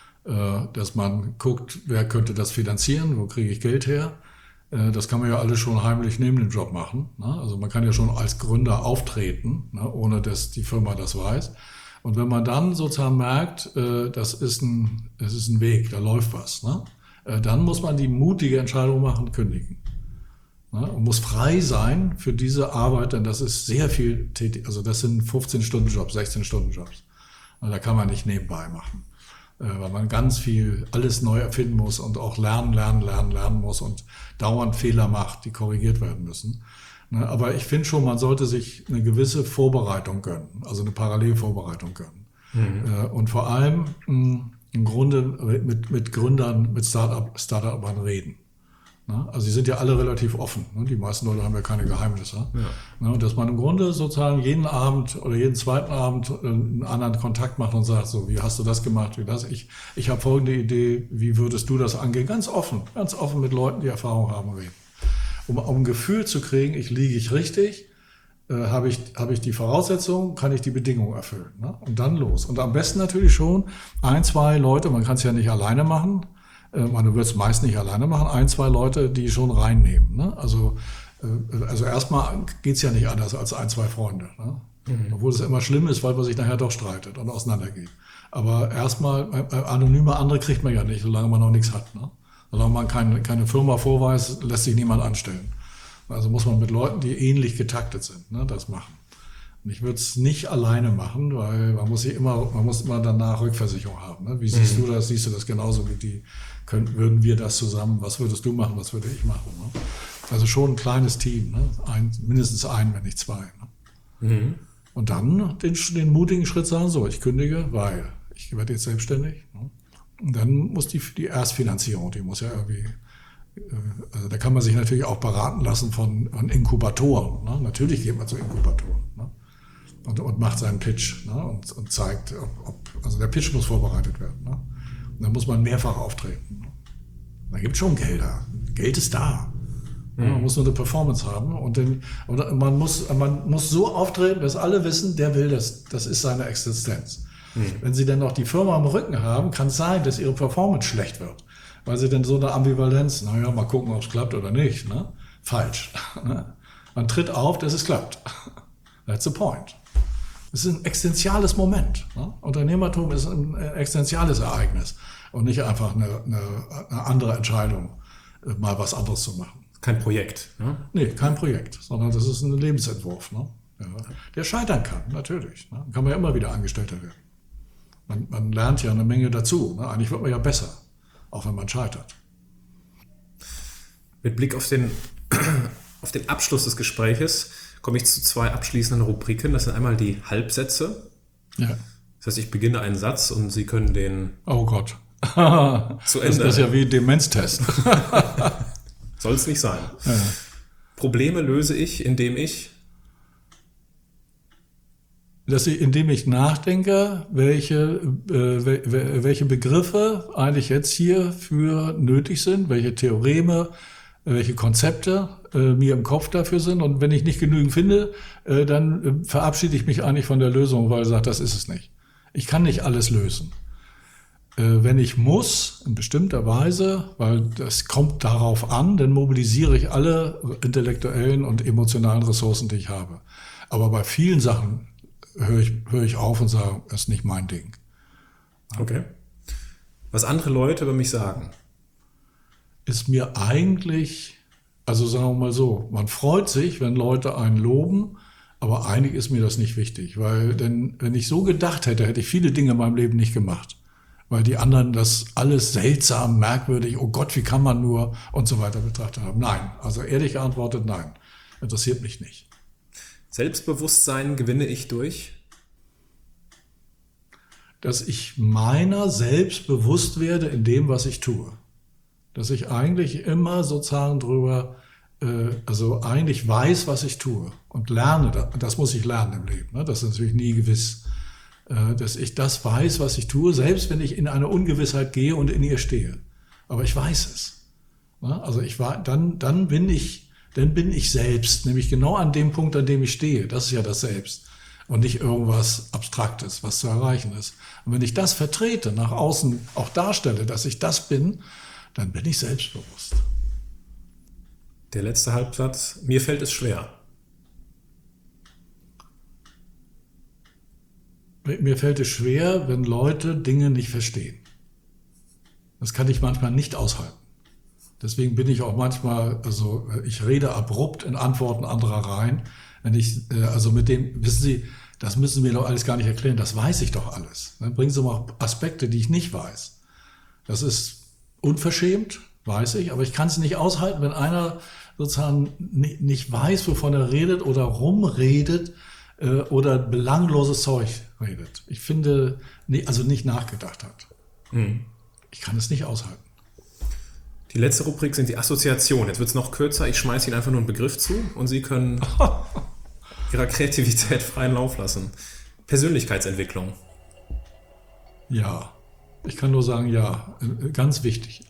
dass man guckt, wer könnte das finanzieren, wo kriege ich Geld her. Das kann man ja alles schon heimlich neben dem Job machen. Ne? Also man kann ja schon als Gründer auftreten, ne? Ohne dass die Firma das weiß. Und wenn man dann sozusagen merkt, das ist ein Weg, da läuft was, ne? Dann muss man die mutige Entscheidung machen, kündigen. Ne? Und muss frei sein für diese Arbeit, denn das ist sehr viel tätig. Also das sind 15-Stunden-Jobs, 16-Stunden-Jobs. Da kann man nicht nebenbei machen. Weil man ganz viel alles neu erfinden muss und auch lernen muss und dauernd Fehler macht, die korrigiert werden müssen. Ne? Aber ich finde schon, man sollte sich eine gewisse Vorbereitung gönnen, also eine Parallelvorbereitung gönnen. Und vor allem im Grunde mit Gründern, mit Start-upern reden. Ne? Also die sind ja alle relativ offen. Ne? Die meisten Leute haben ja keine Geheimnisse. Ja. Ne? Und dass man im Grunde sozusagen jeden Abend oder jeden zweiten Abend einen anderen Kontakt macht und sagt, so, wie hast du das gemacht, wie das? Ich habe folgende Idee, wie würdest du das angehen? Ganz offen mit Leuten, die Erfahrung haben, reden. Um ein Gefühl zu kriegen, liege ich richtig, habe ich die Voraussetzungen, kann ich die Bedingungen erfüllen. Ne? Und dann los. Und am besten natürlich schon 1, 2 Leute, man kann es ja nicht alleine machen, man wird es meist nicht alleine machen, 1, 2 Leute, die schon reinnehmen. Ne? Also erstmal geht es ja nicht anders als 1, 2 Freunde. Ne? Obwohl es immer schlimm ist, weil man sich nachher doch streitet und auseinandergeht. Aber erstmal, anonyme andere kriegt man ja nicht, solange man noch nichts hat. Ne? Solange man keine Firma vorweist, lässt sich niemand anstellen. Also muss man mit Leuten, die ähnlich getaktet sind, ne, das machen. Und ich würde es nicht alleine machen, weil man muss immer danach Rückversicherung haben. Ne? Wie siehst du das? Siehst du das genauso wie die? Würden wir das zusammen? Was würdest du machen? Was würde ich machen? Ne? Also schon ein kleines Team, ne? Mindestens ein, wenn nicht 2. Ne? Und dann den mutigen Schritt sagen, so, ich kündige, weil ich werde jetzt selbstständig. Ne? Und dann muss die Erstfinanzierung, die muss ja irgendwie, also da kann man sich natürlich auch beraten lassen von Inkubatoren. Ne? Natürlich geht man zu Inkubatoren, ne? und macht seinen Pitch, ne? und zeigt, also der Pitch muss vorbereitet werden. Ne? Und dann muss man mehrfach auftreten. Ne? Da gibt es schon Gelder. Geld ist da. Man muss nur eine Performance haben und man muss so auftreten, dass alle wissen, der will das. Das ist seine Existenz. Wenn sie dann noch die Firma am Rücken haben, kann es sein, dass ihre Performance schlecht wird. Weil sie dann so eine Ambivalenz, naja, mal gucken, ob es klappt oder nicht. Ne? Falsch. Ne? Man tritt auf, dass es klappt. That's the point. Es ist ein existenziales Moment. Ne? Unternehmertum ist ein existenziales Ereignis und nicht einfach eine andere Entscheidung, mal was anderes zu machen. Kein Projekt. Ne? Nee, kein Projekt, sondern das ist ein Lebensentwurf. Ne? Ja, der scheitern kann, natürlich. Ne? Kann man ja immer wieder Angestellter werden. Man lernt ja eine Menge dazu. Ne? Eigentlich wird man ja besser, auch wenn man scheitert. Mit Blick auf den Abschluss des Gespräches komme ich zu 2 abschließenden Rubriken. Das sind einmal die Halbsätze. Ja. Das heißt, ich beginne einen Satz und Sie können den Oh Gott. zu Ende. Das ist ja wie Demenztest. Soll es nicht sein. Ja. Probleme löse ich, indem ich Indem ich nachdenke, welche Begriffe eigentlich jetzt hierfür nötig sind, welche Theoreme, welche Konzepte mir im Kopf dafür sind. Und wenn ich nicht genügend finde, dann verabschiede ich mich eigentlich von der Lösung, weil ich sage, das ist es nicht. Ich kann nicht alles lösen. Wenn ich muss, in bestimmter Weise, weil das kommt darauf an, dann mobilisiere ich alle intellektuellen und emotionalen Ressourcen, die ich habe. Aber bei vielen Sachen höre ich auf und sage, das ist nicht mein Ding. Okay. Was andere Leute über mich sagen. Ist mir eigentlich, also sagen wir mal so, man freut sich, wenn Leute einen loben, aber eigentlich ist mir das nicht wichtig, weil denn wenn ich so gedacht hätte, hätte ich viele Dinge in meinem Leben nicht gemacht, weil die anderen das alles seltsam, merkwürdig, oh Gott, wie kann man nur und so weiter betrachtet haben. Nein, also ehrlich geantwortet, nein, interessiert mich nicht. Selbstbewusstsein gewinne ich durch? Dass ich meiner selbst bewusst werde in dem, was ich tue. Dass ich eigentlich immer sozusagen drüber, also eigentlich weiß, was ich tue und lerne. Das muss ich lernen im Leben. Ne? Das ist natürlich nie gewiss. Dass ich das weiß, was ich tue, selbst wenn ich in eine Ungewissheit gehe und in ihr stehe. Aber ich weiß es. Ne? Also dann bin ich selbst, nämlich genau an dem Punkt, an dem ich stehe. Das ist ja das Selbst. Und nicht irgendwas Abstraktes, was zu erreichen ist. Und wenn ich das vertrete, nach außen auch darstelle, dass ich das bin, dann bin ich selbstbewusst. Der letzte Halbsatz. Mir fällt es schwer. Mir fällt es schwer, wenn Leute Dinge nicht verstehen. Das kann ich manchmal nicht aushalten. Deswegen bin ich auch manchmal, also ich rede abrupt in Antworten anderer rein. Wenn ich, also mit dem, wissen Sie, das müssen Sie mir doch alles gar nicht erklären, das weiß ich doch alles. Dann bringen Sie mal Aspekte, die ich nicht weiß. Das ist unverschämt, weiß ich, aber ich kann es nicht aushalten, wenn einer sozusagen nicht weiß, wovon er redet oder rumredet oder belangloses Zeug redet. Ich finde, also nicht nachgedacht hat. Ich kann es nicht aushalten. Die letzte Rubrik sind die Assoziationen. Jetzt wird es noch kürzer. Ich schmeiße Ihnen einfach nur einen Begriff zu und Sie können Ihrer Kreativität freien Lauf lassen. Persönlichkeitsentwicklung. Ja, ich kann nur sagen, ja, ganz wichtig.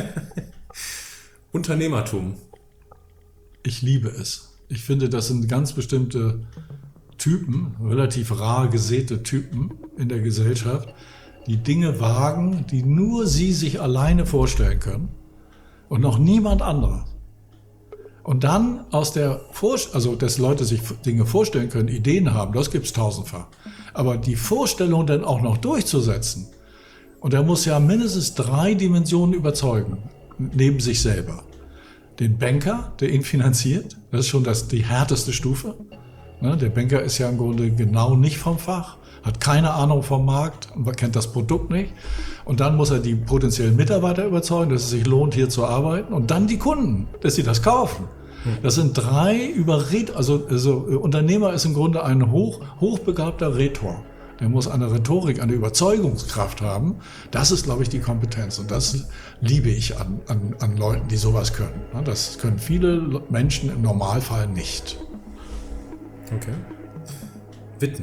Unternehmertum. Ich liebe es. Ich finde, das sind ganz bestimmte Typen, relativ rar gesäte Typen in der Gesellschaft, die Dinge wagen, die nur sie sich alleine vorstellen können und noch niemand anderer. Und dann dass Leute sich Dinge vorstellen können, Ideen haben, das gibt's tausendfach. Aber die Vorstellung dann auch noch durchzusetzen, und er muss ja mindestens 3 Dimensionen überzeugen, neben sich selber. Den Banker, der ihn finanziert, das ist schon die härteste Stufe. Der Banker ist ja im Grunde genau nicht vom Fach, hat keine Ahnung vom Markt, kennt das Produkt nicht. Und dann muss er die potenziellen Mitarbeiter überzeugen, dass es sich lohnt, hier zu arbeiten. Und dann die Kunden, dass sie das kaufen. Das sind 3 also Unternehmer ist im Grunde ein hochbegabter Rhetor. Der muss eine Rhetorik, eine Überzeugungskraft haben. Das ist, glaube ich, die Kompetenz. Und das liebe ich an Leuten, die sowas können. Das können viele Menschen im Normalfall nicht. Okay. Witten.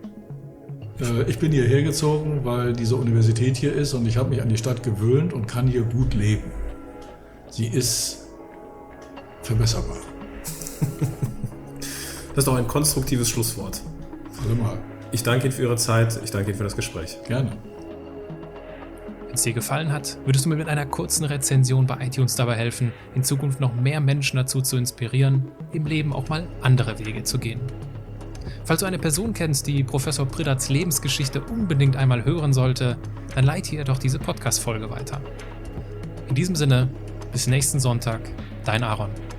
Ich bin hierher gezogen, weil diese Universität hier ist und ich habe mich an die Stadt gewöhnt und kann hier gut leben. Sie ist verbesserbar. Das ist doch ein konstruktives Schlusswort. Allemal. Ich danke Ihnen für Ihre Zeit, ich danke Ihnen für das Gespräch. Gerne. Wenn es dir gefallen hat, würdest du mir mit einer kurzen Rezension bei iTunes dabei helfen, in Zukunft noch mehr Menschen dazu zu inspirieren, im Leben auch mal andere Wege zu gehen. Falls du eine Person kennst, die Professor Priddat's Lebensgeschichte unbedingt einmal hören sollte, dann leite ihr doch diese Podcast-Folge weiter. In diesem Sinne, bis nächsten Sonntag, dein Aaron.